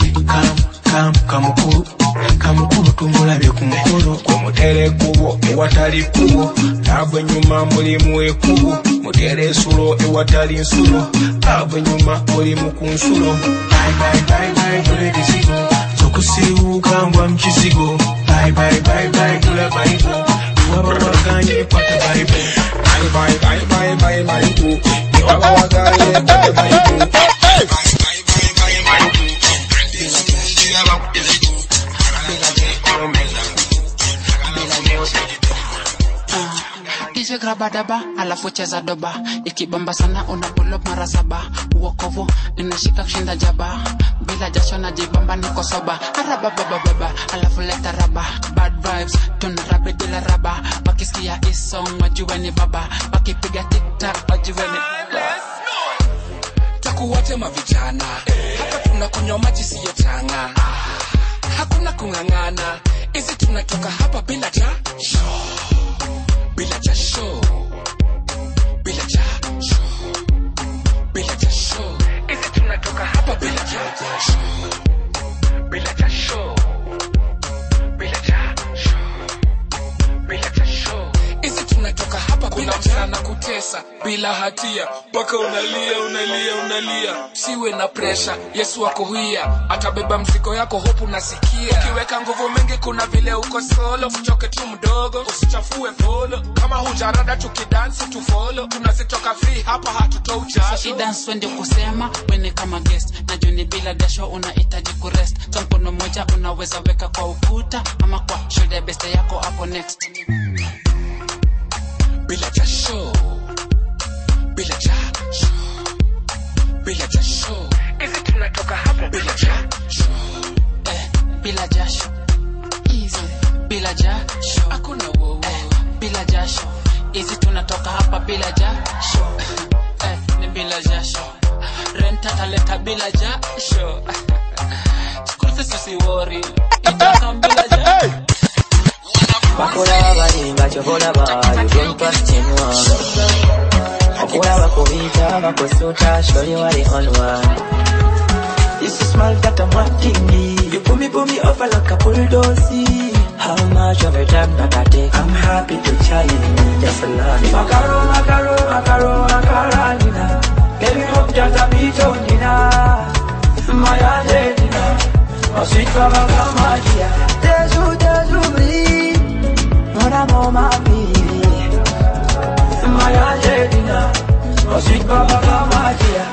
Kamukuru tumula bye kumukoro Kumutere kubo ewatali kubo Nabwe nyuma mulimu ekubo Mutere sulo ewatali nsulo Nabwe nyuma mulimu kunsulo Bye kule kisigo Sokusiu kangwa mchisigo Bye kula baibo Iwaba wakanye kwa te baibo Bye Iwaba wakanye kwa te baibo DJ grabadaba alafu cheza doba ikibamba sana una pull up mara saba uokovu ninashika kushinda jaba bila jasho na jibamba niko soba arabababa alafu leta raba bad vibes tunarabe bila raba wakisikia hii song wajue ni baba wakipiga tiktak wajue ni takuwate mavijana hapa tunakunywa maji siyo tanga hakuna kungangana hizi tunatoka hapa bila jasho bila jasho hizi tunatoka hapa bila jasho hizi tunatoka hapa bila sana kutesa bila hatia mpaka unalia siwe na pressure Yesu wako huia atabeba mzigo yako hope unasikia ukiweka nguvu mingi kuna vile uko solo usichoke tu mdogo usichafue polo kama hujarada tukidansi tu follow tunasitoka free hapa hatutoi jasho so dance wende kusema wene kama guest na juni bila dasho unahitaji kurest so mkono moja unaweza weka kwa ukuta ama kwa shoulder best yako hapo next bila jasho hizi tunatoka hapa bila jasho bila jasho easy bila jasho hakuna wowo bila jasho hizi tunatoka hapa bila jasho ni bila jasho renta taleta bila jasho school fees usiworry itaka bila jasho Bakora baringa chobola ba you don't trust anyone Bakora bakubita bakosuta show you are the only one This is small that I'm wanting me You pull me over like a bulldozer How much of your time that I take I'm happy to try it just a lot Macarona Baby hope just a beat on dinner My Angelina Oh sweet mama come on here Deju breathe Mon amour ma vie My Angelina Oh sweet Baba Gama dear,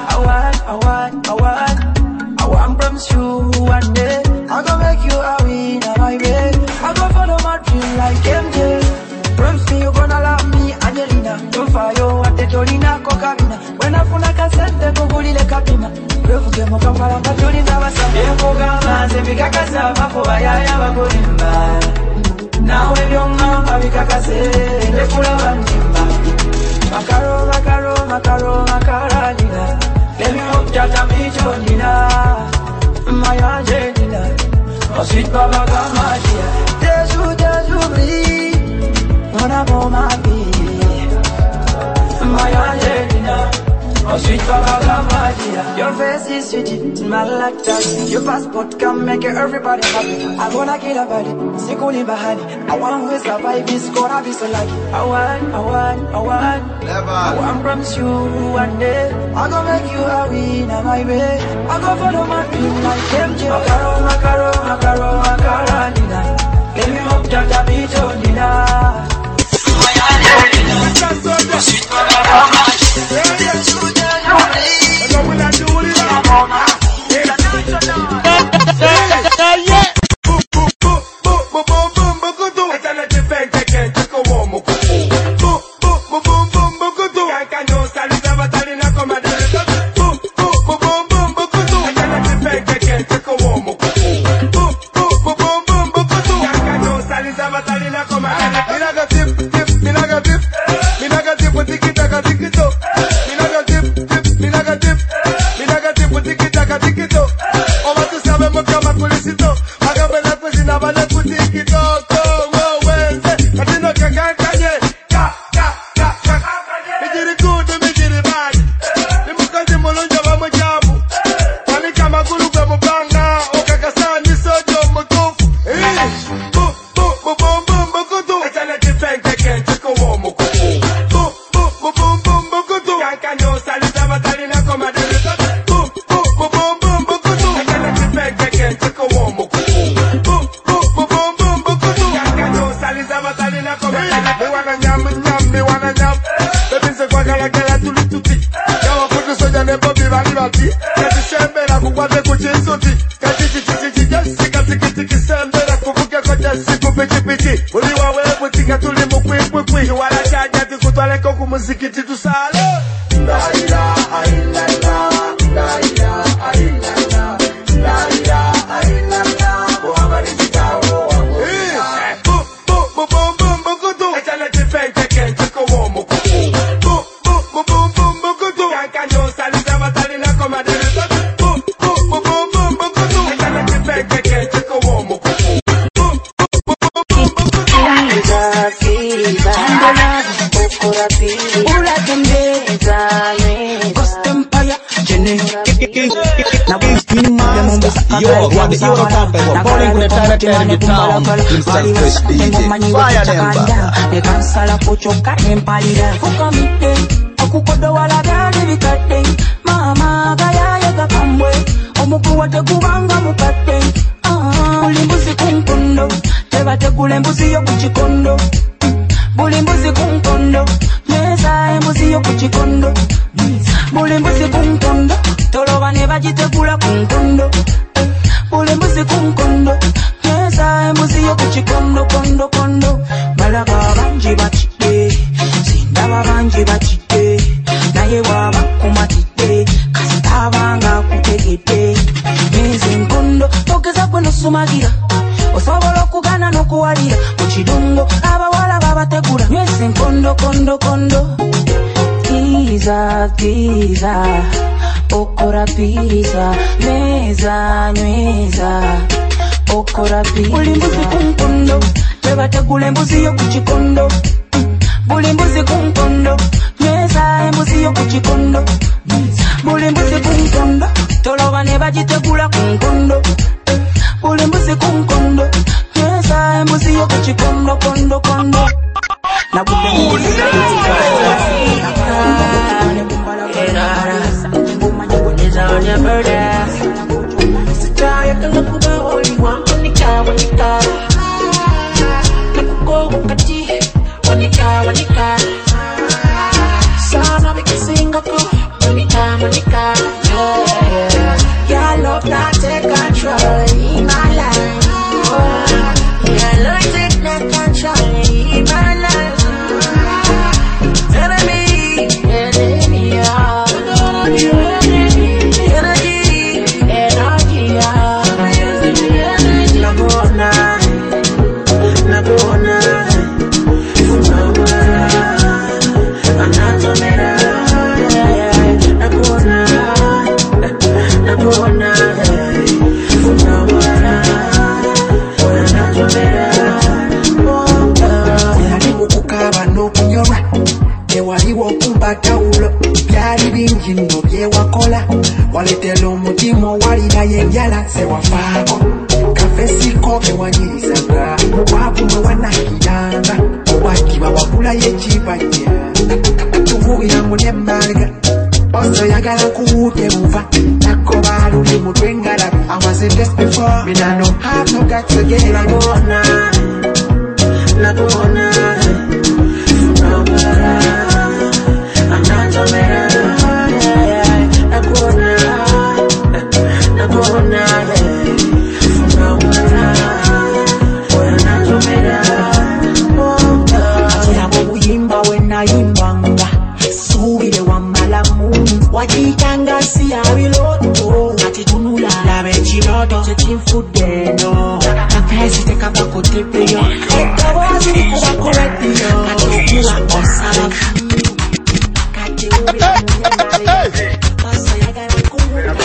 I want promise you one day I go make you a winner, my babe. I go follow my dream like MJ. Promise me you gonna love me, Angelina. Don't fire what the Torina Cocarina. When I funa kasente kugulile kapima. Refuge mo kampala patuli na wasa. Yeko gama zebika kasama kwa yaya wakulimba. Nawe byonga babika kase lekula banjimba. Makaro makaro makaro makaralina. Let me hope that I'm my Angelina. Oh sweet Baba Gama dear, Deju breathe when I'm on my feet. My Angelina. Oh sweet Baba Gama dear, your face is sweet, smell like that. Your passport can make everybody happy. I wanna kill a body, sikuli bahani. I want to survive this, gonna be so lucky. I want promise you one day I go make you a winner, my way. I go follow my dream like MJ. Makaro, makaralina. Let me hope that I be Jonina. My Angelina. Sweet Baba Yo, what the Euro Papa, we're balling with the direct in the town. Himself fresh DJ, fire them back. The cancela kuchoka empalira. Fukamite, akukodo wala gani vikate. Mama gaya yega kamwe, omukuwa tegubanga mukate. Bulimbuzi kunkondo, tebate kulembuzi yo kuchikondo. Bulimbuzi kunkondo, meza embuzi yo kuchikondo. Bulimbuzi kunkondo, toloba ne bagitegula kunkondo. Bulimbuzi kunkondo, meza embuzi yo kuchikondo kondo kondo. Balaga banji bachite, sindaba banji bachite. Naye waba kumatite, kasitabanga kutegete. Mezi nkondo, tokeza kweno sumagira. Osobola okugana n'okuwalira mu kidongo abawala babategula nywese nkondo kondo kondo. Kiza okora pizza meza nyweza okora pizza. Bulimbuzi kunkondo tebategula embuzi yo ku kikondo. Bulimbuzi kunkondo nyweza embuzi yo ku kikondo. Bulimbuzi kunkondo toloba ne bagitegula kunkondo. Bulimbuzi kunkondo nyweza embuzi yo ku kikondo kondo kondo. Na on your birthday. So try you can look for all you want when you car, when you car. Look go, Kati, when you car, when you car. Sana, we can sing a Monica. Your love not take control in my life. Your love take not control in my life. Enemy, Jimbo bye wakola waletera omutima owalira yenjala sewafako kafesiko kewanyirizaga mubwavu mwe wanakiranga obwakiba wagula yekibajja tuvubira munemaliga osoyagala kuwute buva nakoba luli mutwe ngalabi I was a best before me no have no guts again nabona I'm not a man. Wajitanga si abiloto atitunula la bechiloto checking food no kapesi te kabako tepeyo ekawazi kubako radio atukula osala kati ubira munyamari masa yagala kumula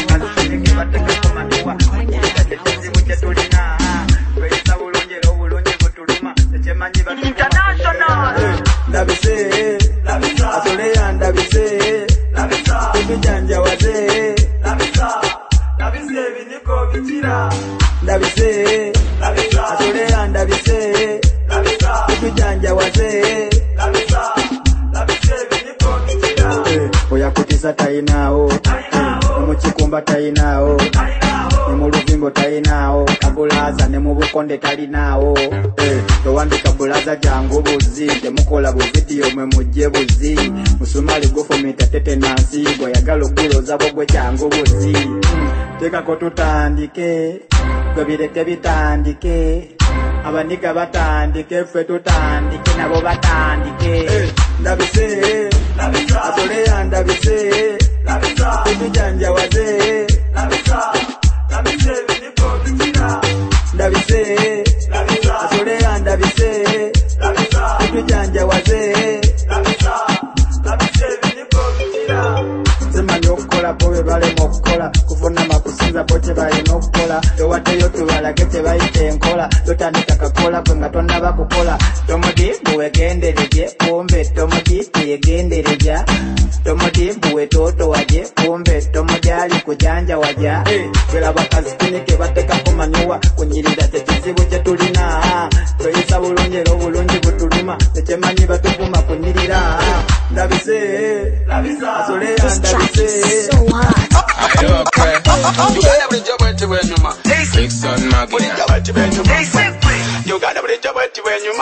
international ndabise atolea ndabise Janja waze Nabise viniko vichira Nabise Atolea ndabise Janja waze Nabise viniko vichira Oya kutisa tainao Muchikumba tainao Nemuluvimbo tainao Kabulaza nemubukonde talinao Towandika bulaza jangu buzi Temukola bu video mwe mujje buzi Musumali gofumita tete nansi Goyagala okuloza bogwe jangu buzi Teka ko tutandike Gobireke bitandike Abanika batandike Ffe tutandike nabo batandike Ndabise Atolea ndabise Kubijanja waze Ndabise viniko vichira Ndabise Atolea ndabise Kubijanja waze Ndabise viniko vichira Sema nyokola powe bale mokola Kufuna makusinza poche bale nokola Towateyo tuwala kete baite enkola Totandika kakola kwenga tonna bakukola Tomodi buwe gendereje Kumbe tomodi yegendereja Tomodi buwe toto waje Kumbe tomodi ali kujanja waja Kwela bakazi kinike bateka kumanyuwa Kunyirida tekizibu chetulina Toyisa bulunjero bulunji butuluma Techemanyi batupuma kunyirira Ndabise Asolea ndabise Ayo kwe Uganda buli jobo eti wenyuma Dixon Magina Uganda buli jobo eti wenyuma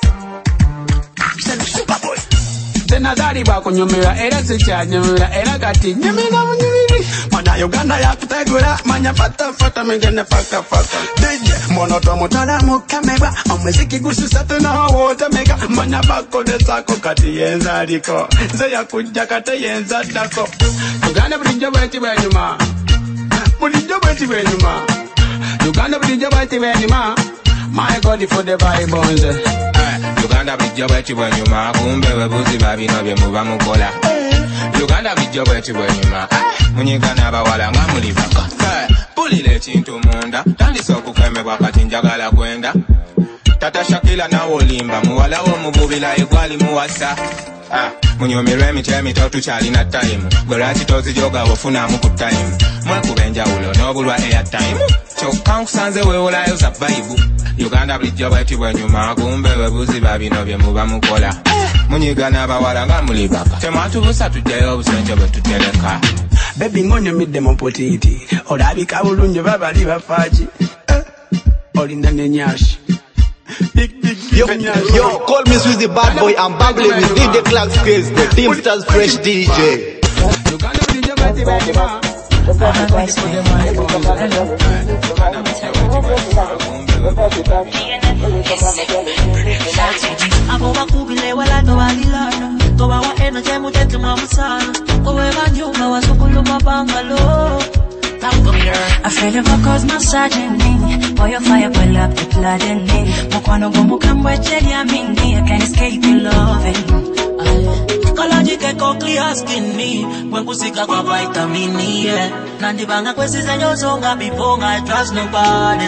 Superboy Tenazari bakunyumira era sikyanyumira era kati nyumira munyumiri Mana Uganda yakutegura manya fata mingene faka DJ monoto mutala mukameba omuziki gususa tunawote mega Mana bakodesako kati yenza aliko Nze yakujja kate yenza ddako Uganda bulijjo bweti bwenyuma Bulijjo bweti bwenyuma Uganda bulijjo bweti bwenyuma My God for the Bible Uganda bulijjo bweti bwenyuma kumbe webuzi babino bye muba mukola Uganda bulijjo bweti bwenyuma munyiga n'abawala nga muli baka pulira ekintu munda tandise okukemebwa kati njagala kwenda Tata Shakila nawe olimba muwala w'omububira egwali muwasa Munyomerwa emiti emito tukyalina time gwe lwaki tozijoga ofunamu ku time mwekuba enjawulo n'obulwa airtime kyokka nkusanze weewolayo za Bible Uganda bulijjo bweti bwenyuma kumbe webuzi babino bye muba mukola munyiga n'abawala nga muli baka temwatubusa tujjayo obusenje bwe tutereka Baby ngonyumidde mu potiti olabika bulungi babali bafaaki olina n'enyashi Yo, call me Swizzy Bad Boy. I'm babbling with DJ Clark's Case, the Teamsters Fresh DJ. party ready, man. Abo bakubile wala to balilana to bawa energy mutete mwamusana kowe banjuma wasukuluma bangalo. I feel the vocals massaging me. Boy, your fire pull up the blood in me. Mokwano go mukambwe cheli ya mingi. I can't escape your loving. Kalaji keko clear skin me. Mwenkusika kwa vitamini, yeah. Nandibanga kwesi zenyo zonga before I trust nobody.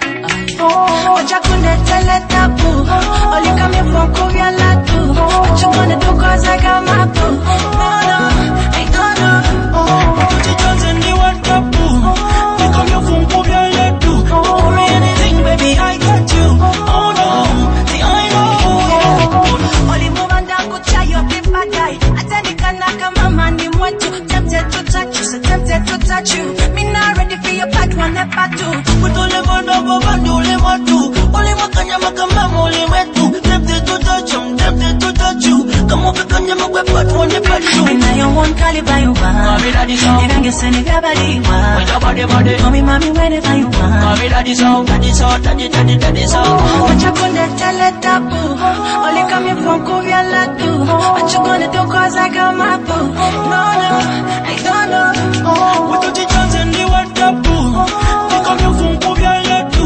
Ocha kunde tele tabu. Only come here for Korea latu. What you gonna do cause I got my boo. No, I don't know. What you chosen the World Cup. Pick up your phone, put your leg to. For anything, baby, I got you. Oh no, see I know, yeah. Only move and down, go try your paper guy. I tell you, can I come on, man, you want you. Tempted to touch you, so tempted to touch you. Me not ready for your part, one never two. But only one over, one, only one, two. Only one can you make a mom, only one, two. Tempted to touch you, tempted to touch you. Come on, can you make a part, one never two. Me now you want caliber, you want. Mommy, daddy, so. You don't get any gabby, you want. With your body. Mommy, whenever you want. Mommy, daddy, so. Daddy, so. Daddy, so. What you gonna tell it taboo? Only coming from Korea, latu. What you gonna do, cause I got my boo. No, I don't know. What you chosen the World Cup, boo. They coming from Korea, latu.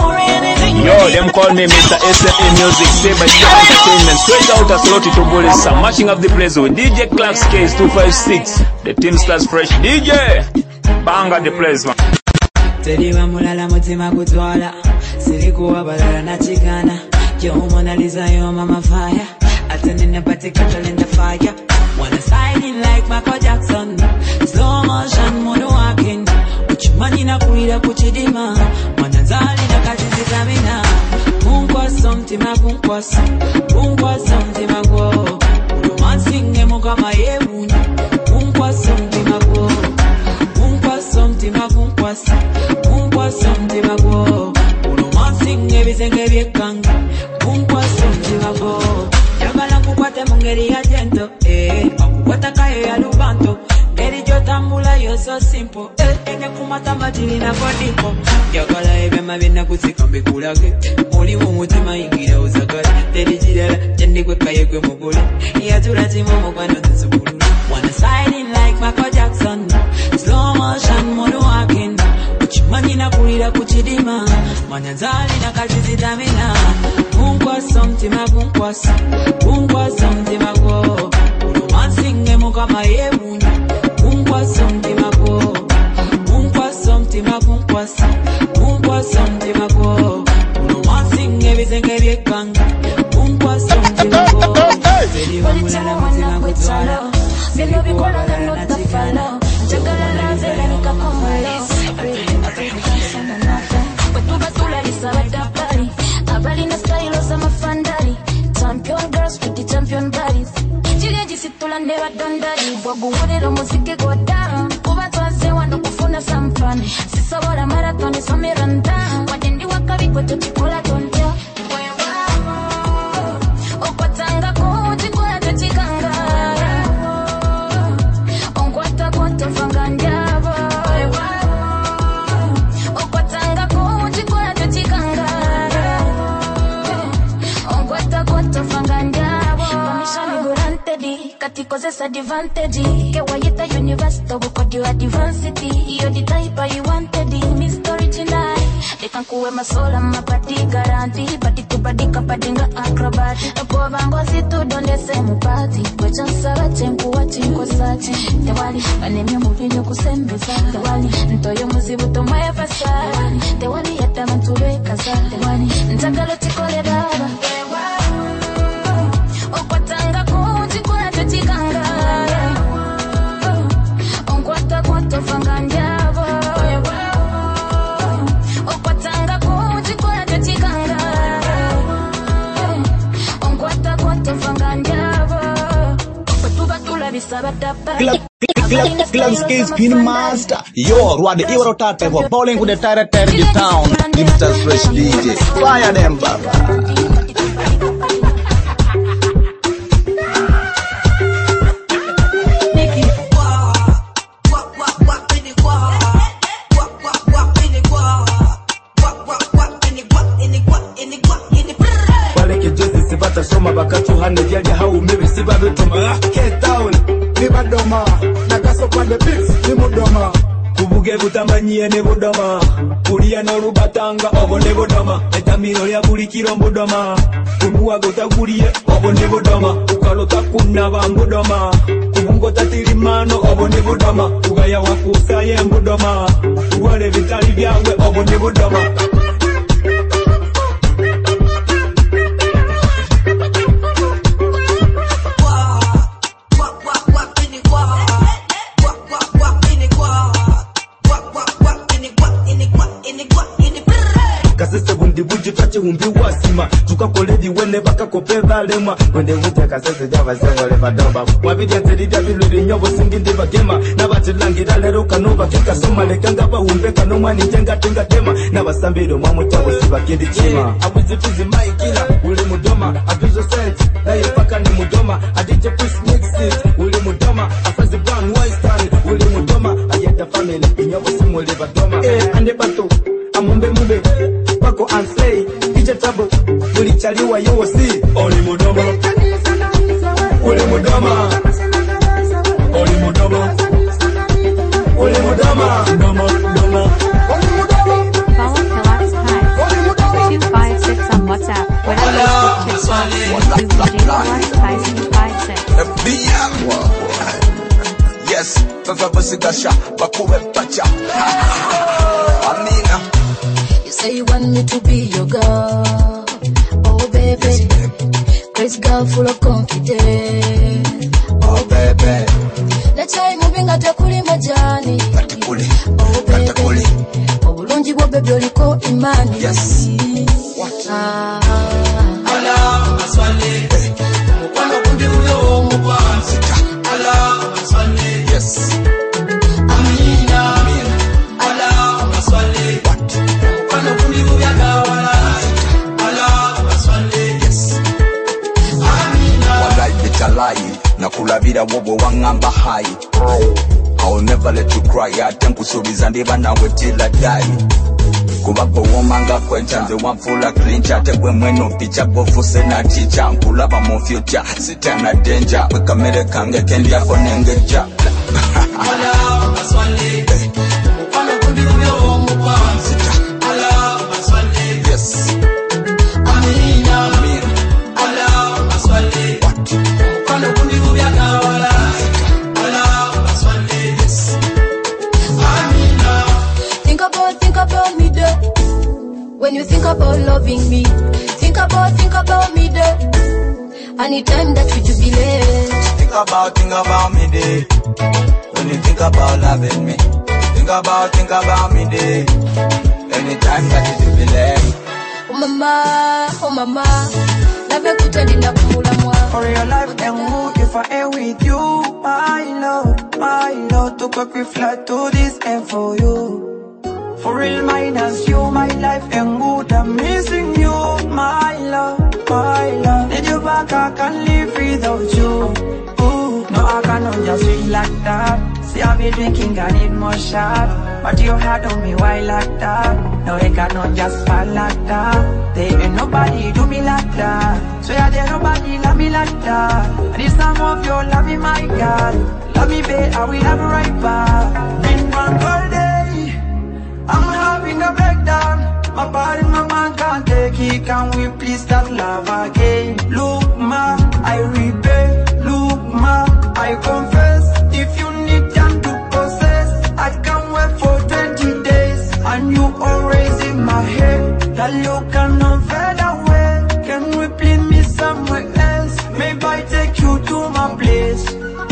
Yo, them call me Mr. SFA Music, Stay by Step Entertainment. Straight out of Slotty to Bullis, mashing up the place with DJ Clark's Case 256. The Team Stars Fresh DJ. Banga the place, man. Tedi wa mulala mutima kutwala. Sirikuwa balala na chikana. Yo Mona Lisa, yo mama fire. Attending the party, cattle in the fire. Wanna slide in like Michael Jackson. Slow motion, mono walking. Uchimani na kuida kuchidima. Manazali na kazi zitamina. Kunkwaso mtima kunkwaso. Kunkwaso mtima kwa. Romancing emo kama yebuni. Kunkwaso mtima kwa. Kunkwaso mtima kunkwaso. Kunkwaso mtima kwa. Romancing ebisenge byekanga. Kunkwaso mtima kwa. Yagala kukwate mungeri ya jento. Akukwata kayo ya lubanto. Geri jotambula yo so simple. Ene kumata matili na kodipo. Yagala ebe mabina kusikambe kulage. Oli mumutima ingira uzagale. Teri jirala jende kwe kaye kwe mugule. Yatula timo mkwano tuzubulu. Wanna slide in like Michael Jackson. Slow motion mono walking. Uchimani na kulira kuchidima. Manyanzali na kazi zitamina. Kunkwaso mtima kunkwaso. Kunkwaso mtima kwa. Romancing emo kama yebuni. Kunkwaso mtima kwa. Kunkwaso mtima kunkwaso. Kunkwaso mtima kwa. Romancing ebisenge byekanga. Kunkwaso mtima kwa. Sedi wa mulala mutima kutwala. Sedi kuwa balala na chikana. Chakala na zela nikakomala. Wetubatula lisabata pari. Abali na style osama fandari. Champion girls with the champion bodies. Chileji situla never done daddy. Wagu wadero muzike go down. Kuba tuanze wano kufuna samfani. Sisa wala marathoni so miranda. Wajendi wakabiko tochikola tonja. Okwatanga kuchikola tochikanga. Ongwata kwata fanganjabo. Okwatanga kuchikola tochikanga. Ongwata kwata fanganjabo. Pamishani gurante di. Katikoze advantage. Kewayeta university bukodi advanced. You're the type I wanted. Mr. Original. They can kuwe masola mapati garanti. Badi to badi kapadinga acrobat. Kwa vangozi tu donde se mupati. Kwecha nsara chenku wati mko sati. Tewali manemi muvinyo kusembeza. Tewali ntoyo muzibu tomaye fasa. Tewali yata mantube kaza. Tewali ntagalo tikole daba. Okwatanga kuchikola tochikanga. Ongwata kwata fanganjabo. Okwatanga kuchikola tochikanga. Ongwata kwata fanganjabo. Wetubatula bisabata pari. Clark's Case Pin Master. Yo, Rwanda Euro Tata for bowling with the Tyrant in the town. Team Stars Fresh DJ. Fire them, Baba. Buge butamanyie ne budama Kulia no rubatanga obo ne budama Etamino ya bulikiro budama Kumuwa gotagulie obo ne budama Ukalota kunaba budama Kubungo tatirimano obo ne budama Ugaya wakusaye budama Uwale vitali vyawe obo ne budama Kasese bundi buji tache umbi wasima Tuka koledi wene baka kopeva lemwa Wende wute kasese java sevole badamba Wabidi anteridia biluri nyobo singindi bagema Nabati langira lero kanova kika soma Lekanga ba umbeka noma ni jenga tenga tema Nabasambido mamu tabo siba kindi chima Awizi fizi maikila uli mudoma Abizo sent na yepaka ni mudoma Adije peace mix it uli mudoma Asazi brown white uli mudoma Ayeta family inyobo simu uli badoma Ande bato amumbe mube Bako and slay, DJ Tabo, Uli Chaliwa UOC, Oli Mudoma, Uli Mudoma, Oli Mudoma, Oli Mudoma, Doma, Doma, Oli Mudoma. Follow Kilax Ties 256 on WhatsApp, Twitter, Facebook, TikTok, YouTube, Kilax Ties 256. Yes, Fafa Basigasha, Bakuwe Pacha. Amina. You say you want me to be your girl, oh baby, crazy girl full of confidence, oh baby. Let's say moving at a kuli majani, oh baby, oh bulungi bo baby oliko imani. Yes. What? Allah maswali, mkono kundi uyo mkwanzi. Allah maswali. Yes. Amina. Allah maswali. Nakulabira wobo wangamba high. I'll never let you cry. Atenkusubiza ndiba nawe till I die. Kubako womanga kwenchanze wamfula clincha. Tekwe mweno picha bofuse na chicha. Nkulaba mo future sitana danger. Weka mere kange kendi yako nengeja. Allah maswali. Mupano kundi uyo mkwanzi. Allah maswali. Yes. Amina. Allah maswali. Think about me there. When you think about loving me, think about me there. Anytime that you jubilate. Think about me there. When you think about loving me, think about me there. Anytime that you jubilate. Oh mama, love kutandi na kumula mwa. For your life and mood, if I ain't with you, my love, to quick we fly to this end for you. For real, mine as you, my life and mood, I'm missing you, my love. Need you back, I can't live without you. Ooh, no, I cannot just feel like that. See, I've been drinking, I need more shot. But your heart on me, why like that? No, I cannot just fall like that. There ain't nobody do me like that. So yeah, there nobody love me like that. And it's some of your love me, my God. Love me, babe, I will have right back. In one cold day, I'm having a breakdown. My body, my mind can't take it. Can we please start love again? Look, ma, I repay. Look, ma, I confess. If you need time to process, I can't wait for 20 days. And you always in my head. That look cannot fade away. Can we please meet somewhere else? Maybe I take you to my place.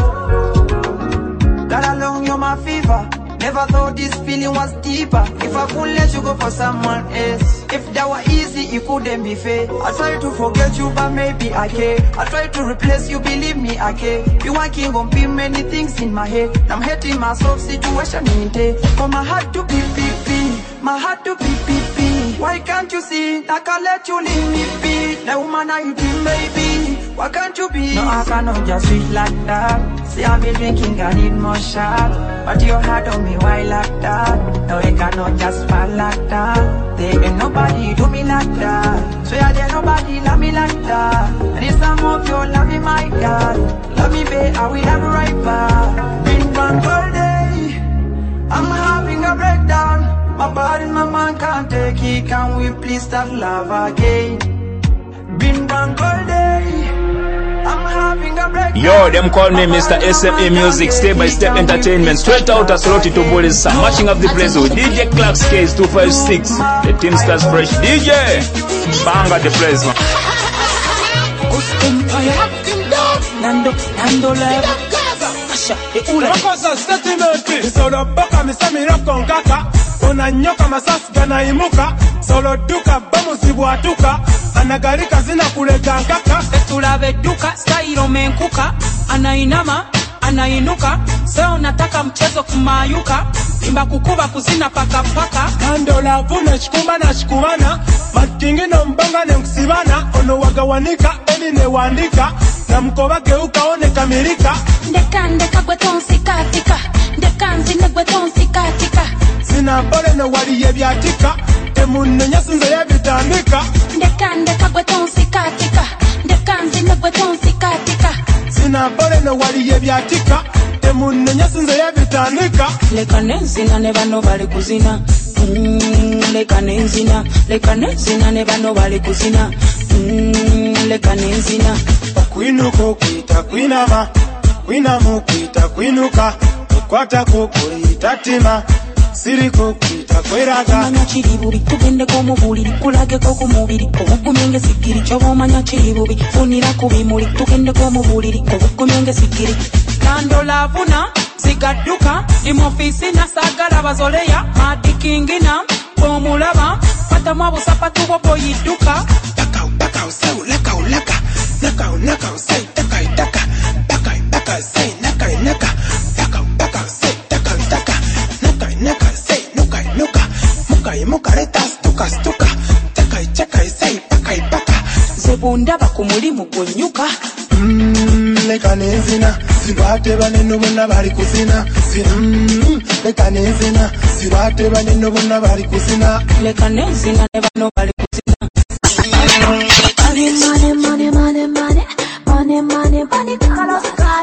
That alone you're my fever. Never thought this feeling was deeper. If I could let you go for someone else. If that were easy, it couldn't be fair. I try to forget you, but maybe I care. I try to replace you, believe me, I care. You want king on be many things in my head. I'm hating myself, situation in there. For my heart to be my heart to be Why can't you see? I can't let you leave me be. The woman I dream, baby. Why can't you be? No, I cannot just sweet like that. See, I've been drinking, I need more shot. But your heart on me, why like that? No, I cannot just fall like that. There ain't nobody do me like that. So yeah, there nobody love me like that. And it's some of your love me, my God. Love me, babe, I will have right back. Been one cold day, I'm having a breakdown. My body, my mind can't take it. Can we please start love again? Been one all day. I'm having a breakdown. Yo, them call me Mr. SME Music, Step by Step Entertainment. Straight out of Saloti to Bolis, mashing up the place with DJ Clark's Case 256. The Team Stars Fresh DJ. Bang at the place. Nando Live. Wakosa statement. Solo boka misami roko ngaka. Ona nyoka masasi gana imuka. Solo duka bamusi buatuka. Anagarika zina kulega ngaka. Tetulabe duka style menkuka. Anainama, anainuka. Seo nataka mchezo kumayuka. Imba kukuba kuzina paka paka. Nando Live na shikumana. Matingi no mbanga ne kusibana. Ono wagawanika eni ne wandika. Na mkoba geuka one kamirika. Ndeka gwetonsi katika. Ndekanzi ne gwetonsi katika. Sina bole no wali yebyatika. Emunne nyasinze yebitandika. Ndeka gwetonsi katika. Ndekanzi ne gwetonsi katika. Sina bole no wali yebyatika. Emunne nyasinze yebitandika. Leka nenzina ne bano bali kuzina. Leka nenzina ne bano bali kuzina. Leka nenzina. Kwinuko kwita kwinama. Kwinamu kwita kwinuka. Kwata kukuita tima. Siriko kwita kweraga. Manya chiribubi tugende ko mubuliri kulage ko kumubiri obugumenge sikiri chobo manya chiribubi funira kubimuli tugende ko mubuliri obugumenge sikiri Nando Live zigaduka imofisi na sagala bazoleya matikingina omulaba pata mabu sapatu bobo yiduka Taka useu leka usei taka sei naka sei taka sei muka retas tuka taka sei paka zebunda bakumulimu gonyuka leka nenzina sibate baneno bonna bali kuzina leka nenzina sibate baneno bonna bali kuzina leka nenzina ne bano bali kuzina money color sky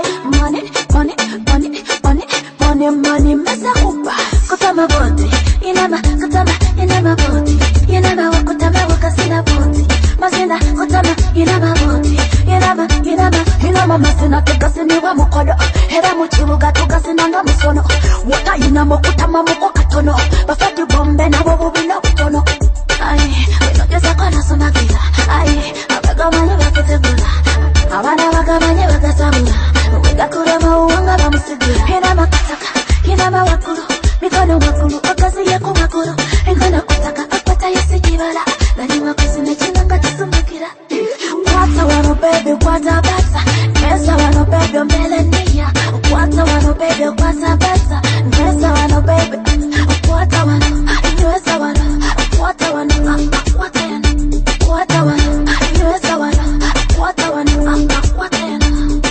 money mesa kupa kutama boti inama boti inama wakutama wakasina boti masina kutama inama boti inama masina tukasini wa mukodo hera muchibuga tukasina nga musono wata inamo kutama muko katono bafati bombe na bobo bila kutono ai winoja kona sonagira ai abagamanya bakutegula abana bagamanya bagasabula wegakura mauanga bamusigura inama kataka inama wakulu mikono wakulu wakazi yako makuru engana kutaka apata yesijibala nani wakusine chinanga tisumbukira wata wano baby wata bata nesa wano baby mbelenia wata wano baby wata bata nesa wano baby wata wano nesa wano wata wano wata yana wata wano nesa wano wata wano wata yana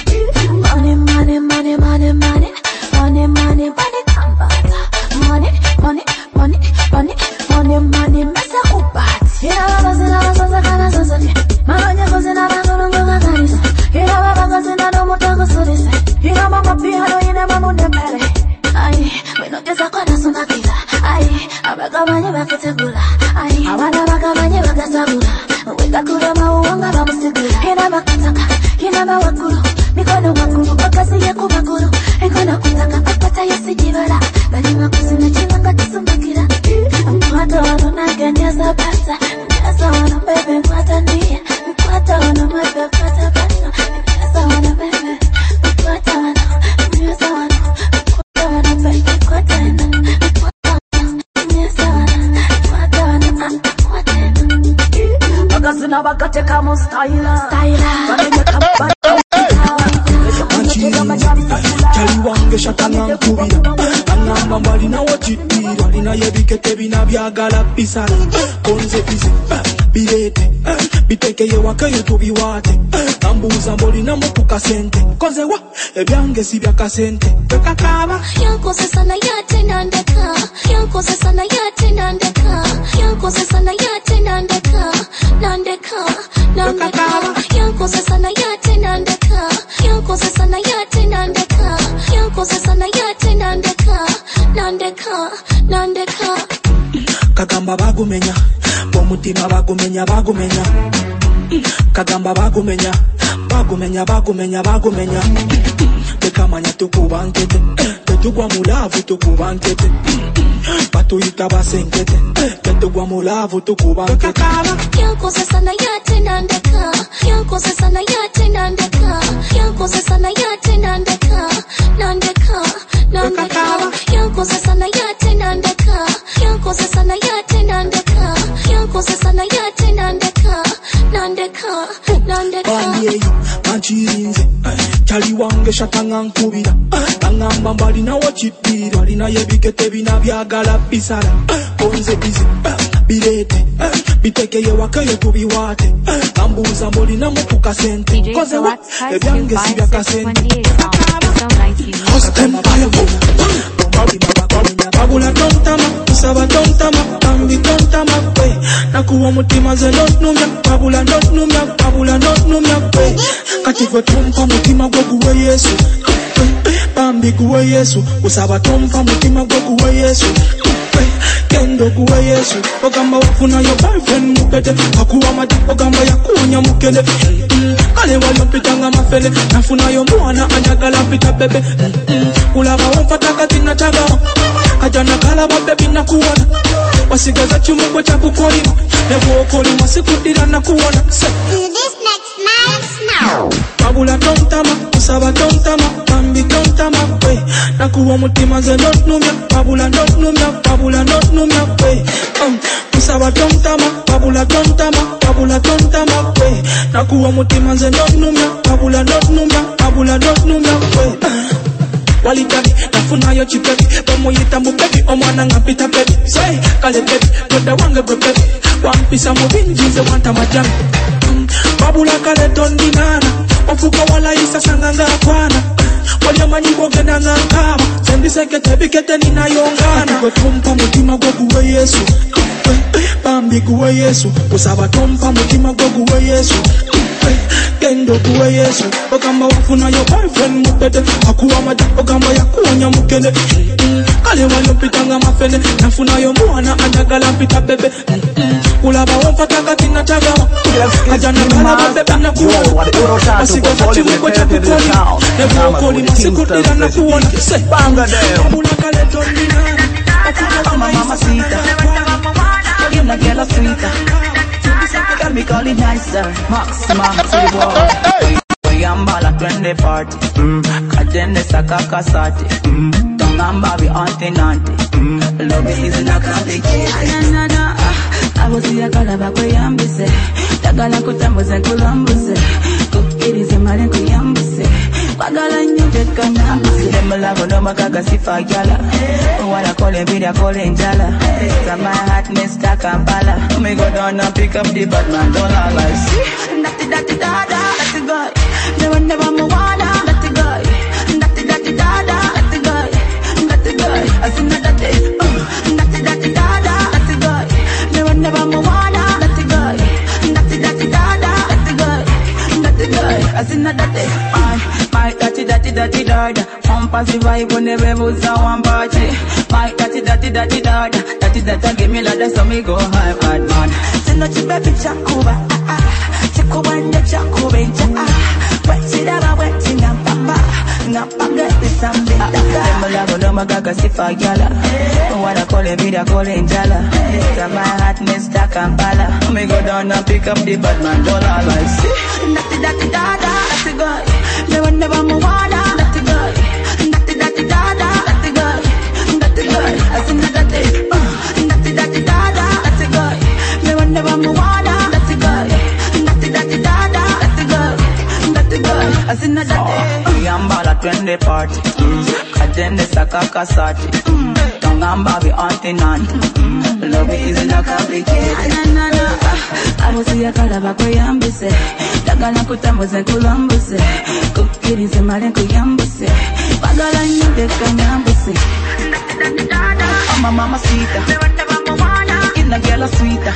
money kambata money mesa kupati ina baba zina kana sosoni manya kozina bango kanisa ina baba kozina no mutako sorisa ina mama piano ina mama ndembele ai winoja kona sonakira ai abagamanye baketegula ai abana bagamanye bagasagula wegakura mauanga bamusigula ina bakataka ina bawakulu mikono makulu bakasi yako makulu engana kutaka apata yesijibala bali makusina chinanga tisumbukira mkwata wano naganya sabasa nasa wano bebe mkwata niya mkwata wano bebe mkwata basa nasa wano bebe mkwata wano nasa wano mkwata wano bebe mkwata wano nasa wano mkwata wano mkwata wano bagazina bagateka mu style Chaliwange shatana kubira Anamba mbali na wachitira Lina yebikete bina byagala pisara Konze fizi, birete Biteke ye wake yutu biwate Nambuza mboli na mupuka sente Konze wa, ebyange si byaka sente Kakakaba Yankose sana yate nandeka Yankose sana yate nandeka Yankose sana yate nandeka Yankose sana yate nandeka Yankose sana yate nandeka Yankose sana yate nandeka nandeka. Kagamba bagumenya, bomutima bagumenya. Kagamba bagumenya. Tekamanya tukubankete, tetugwa mulavu tukubankete. Batuyita basenkete, tetugwa mulavu tukubankete. Yankoze sana yate nandeka. Yankoze sana yate nandeka. Yankoze sana yate nandeka. Nandeka. Yankoze sana yate nandeka. Yankoze sana yate nandeka. Yankoze sana yate nandeka. Nandeka. Banyeyo, manchirinze. Chali wange shatanga nkubira. Tangamba mbali na wachipira. Alina yebikete bina byagala bisala. Konze bizi, birete. Bitekeye wakayo tubiwate. Kambuza mboli na mutuka sente. Koze wa, ebyange sibya kasente. Babula tontama, usaba tontama, ambi tontama, we. Nakuwa mutima ze not numya, babula not numya, we. Katifwe tumpa mutima gwe Yesu. Bambi gwe Yesu, usaba tumpa mutima gwe Yesu. Kendo gwe Yesu, ogamba wafuna yo boyfriend mupete. Hakuwa mati, ogamba ya kunya mukele. Kale walo pitanga mafele, nafuna yo mwana anyagala pita bebe. Ulaba wamfata katina chagawa. Ajana kala babebi na kuwana. Wasigaza chumukwe cha kukolima. Nebu okolima sikudira na kuwana. This next now. Babula tontama, usaba tontama, bambi tontama, we. Nakuwa mutima ze not numya, babula not numya, we. Usaba tontama, babula tontama, we. Nakuwa mutima ze not numya, babula not numya, we. Walitabi, nafuna yo chipebi. Bomoyita mubebi, omwana ngapita bebi. Say, kale bebi, doda wange bebi. Wampisa mubinjize wanta majami. Babula kale tondinana. Ofuka wala isa sanganga kwana. Wale manyibo gena ngankama. Sendi sekete bikete nina yongana. Kwe tumpa mutima gwe Yesu. Bambi gwe Yesu. Usaba tumpa mutima gwe Yesu. Kendo gwe Yesu. Ogamba wafuna yo boyfriend mupete. Hakuwa mati, ogamba ya kunya mukele. Kale wale pitanga mafele. Nafuna yo mwana anyagala pita bebe. Ulaba wamfata katina chagawa. Ajana kala babebi na kuwana. Wasigaza chumukwe cha kukolima. Nebu okolima sikudira na kuwana. Banga dem. Babula kale tondinana. Mama sweeter. You're not girl sweeter. Got me calling nicer. Maximum to the world. Yambala twende party. Kajende sakaka sati. Tongamba vi antenante. Love is in a complicated. I was here kalaba kuyambise. Dagala kutambuze kulambuse. Kukirize mare kuyambise. Bagala nyuje kanambise. Demolavo no makaga sifa gyala. Wala kole vida kole njala. From my heart Mr. Kampala. Me go down and pick up the bad man. Don't lie. Dati dada. That's a guy. Never mwana. That's a guy. Dati dada. That's a guy. That's a guy. I see that day. Dati dada. That's a guy. Never mwana. That's a guy. Dati dada. That's a guy. That's a guy. I see that day. My dati dada. One passive vibe when the rebels are one party. My dati dada. Dati dada give me ladder so me go high bad man. Send no chipe picture kuba. Chikuba nje chakuba nje. Wetida wetina papa. Ngapaga isambe. Demolavo no magaga sifa gyala. Wanna call it vida call it njala. From my heart Mr. Kampala. Me go down and pick up the bad man. Don't lie. Dati dada. That's a guy. Never mwana. That's a guy. Dati dada. That's a guy. That's a guy. I see that day. Dati dada. That's a guy. Never mwana. That's a guy. Dati dada. That's a guy. That's a guy. I see that day. Yambala twende party. Kajende sakaka sati. Tongamba vi antenante. Love is not complicated. I was here kalaba kuyambise. Dagala kutambuze kulambuse. Kukirize mare kuyambuse. Bagala nyude kanyambuse. I'm a mama sweeter. In a girl sweeter.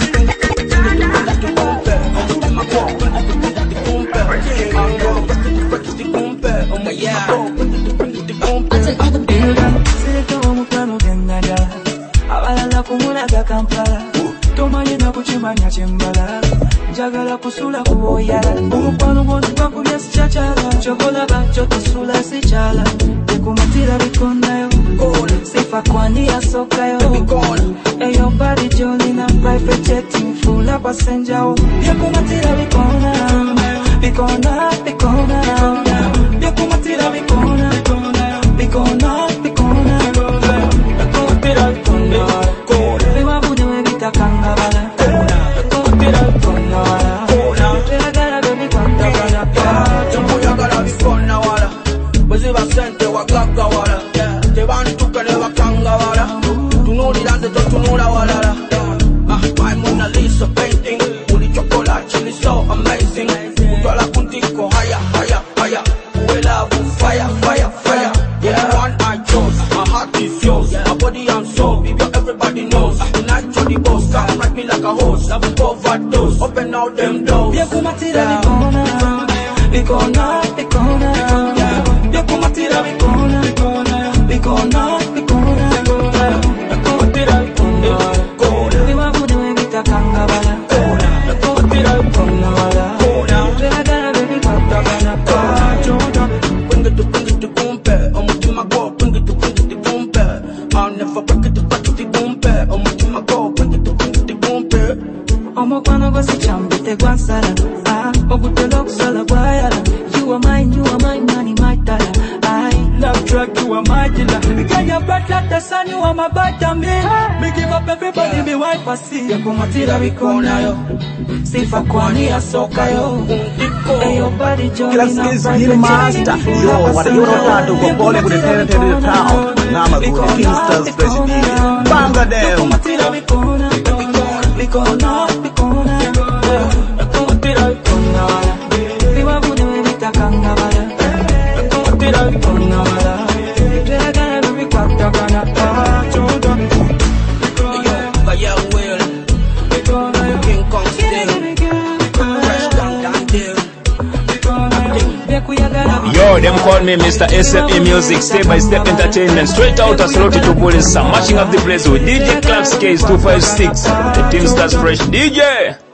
Yeah. njagala kumulaga Kampala tomanyi na kuchimanya chimbala njagala kusula kuboyala omukwano gwono gwakubya sikyachala kyokola bakyo tosula sichala ekumatira bikonayo sifa kwani yasokayo eyo bali jolina private jet mfula pasenjao ekumatira bikona bikona bikona ekumatira bikona bikona bikona ekumatira bikona bewabude webita kangabala ekumatira bikona tegala bebikwantagala temuyagala bikona wala bweziba sente wagaga wala tebantuka ne bakanga wala tunulira nze totunula walala my Mona Lisa painting uli chocolate chili so amazing utwala kuntiko higher higher higher we love fire fire fire yeah one I chose my heart is yours my body and soul baby everybody knows tonight you're the boss come ride me like a horse love overdose open all them doors bikumatira bikona bikona bikona bikumatira bikona bikona bikona bikumatira bikona bewabude webita kangabala bikumatira bikona tegala bebikwantagala bring it to bumpe omutima go bring it to bumpe I'll never break it to bumpe omutima go bring it to bumpe omukwano gwesikyambe tegwansala ogutera okusala gwayala you are mine money my dollar I love drug you are my dealer because you're bright like the sun you are my vitamin me give up everybody me wife I see ekumatira bikona yo sifa kwani yasokayo eyo body Class Case Bill Master. Yo, what you don't go bowling with the territory of the town. Nama go the Kingsters Fresh DJ. Banga them. ekumatira bikona bikona bikona ekumatira bikona bewabude webita kangabala ekumatira bikona tegala bebikwantagala Kaya Will King Kong still Fresh down there Yo, them call me Mr. SME Music, Step by Step Entertainment. Straight out of Saloti to Police, mashing up the place with DJ Clark's Case 256, the Teamsters Fresh DJ.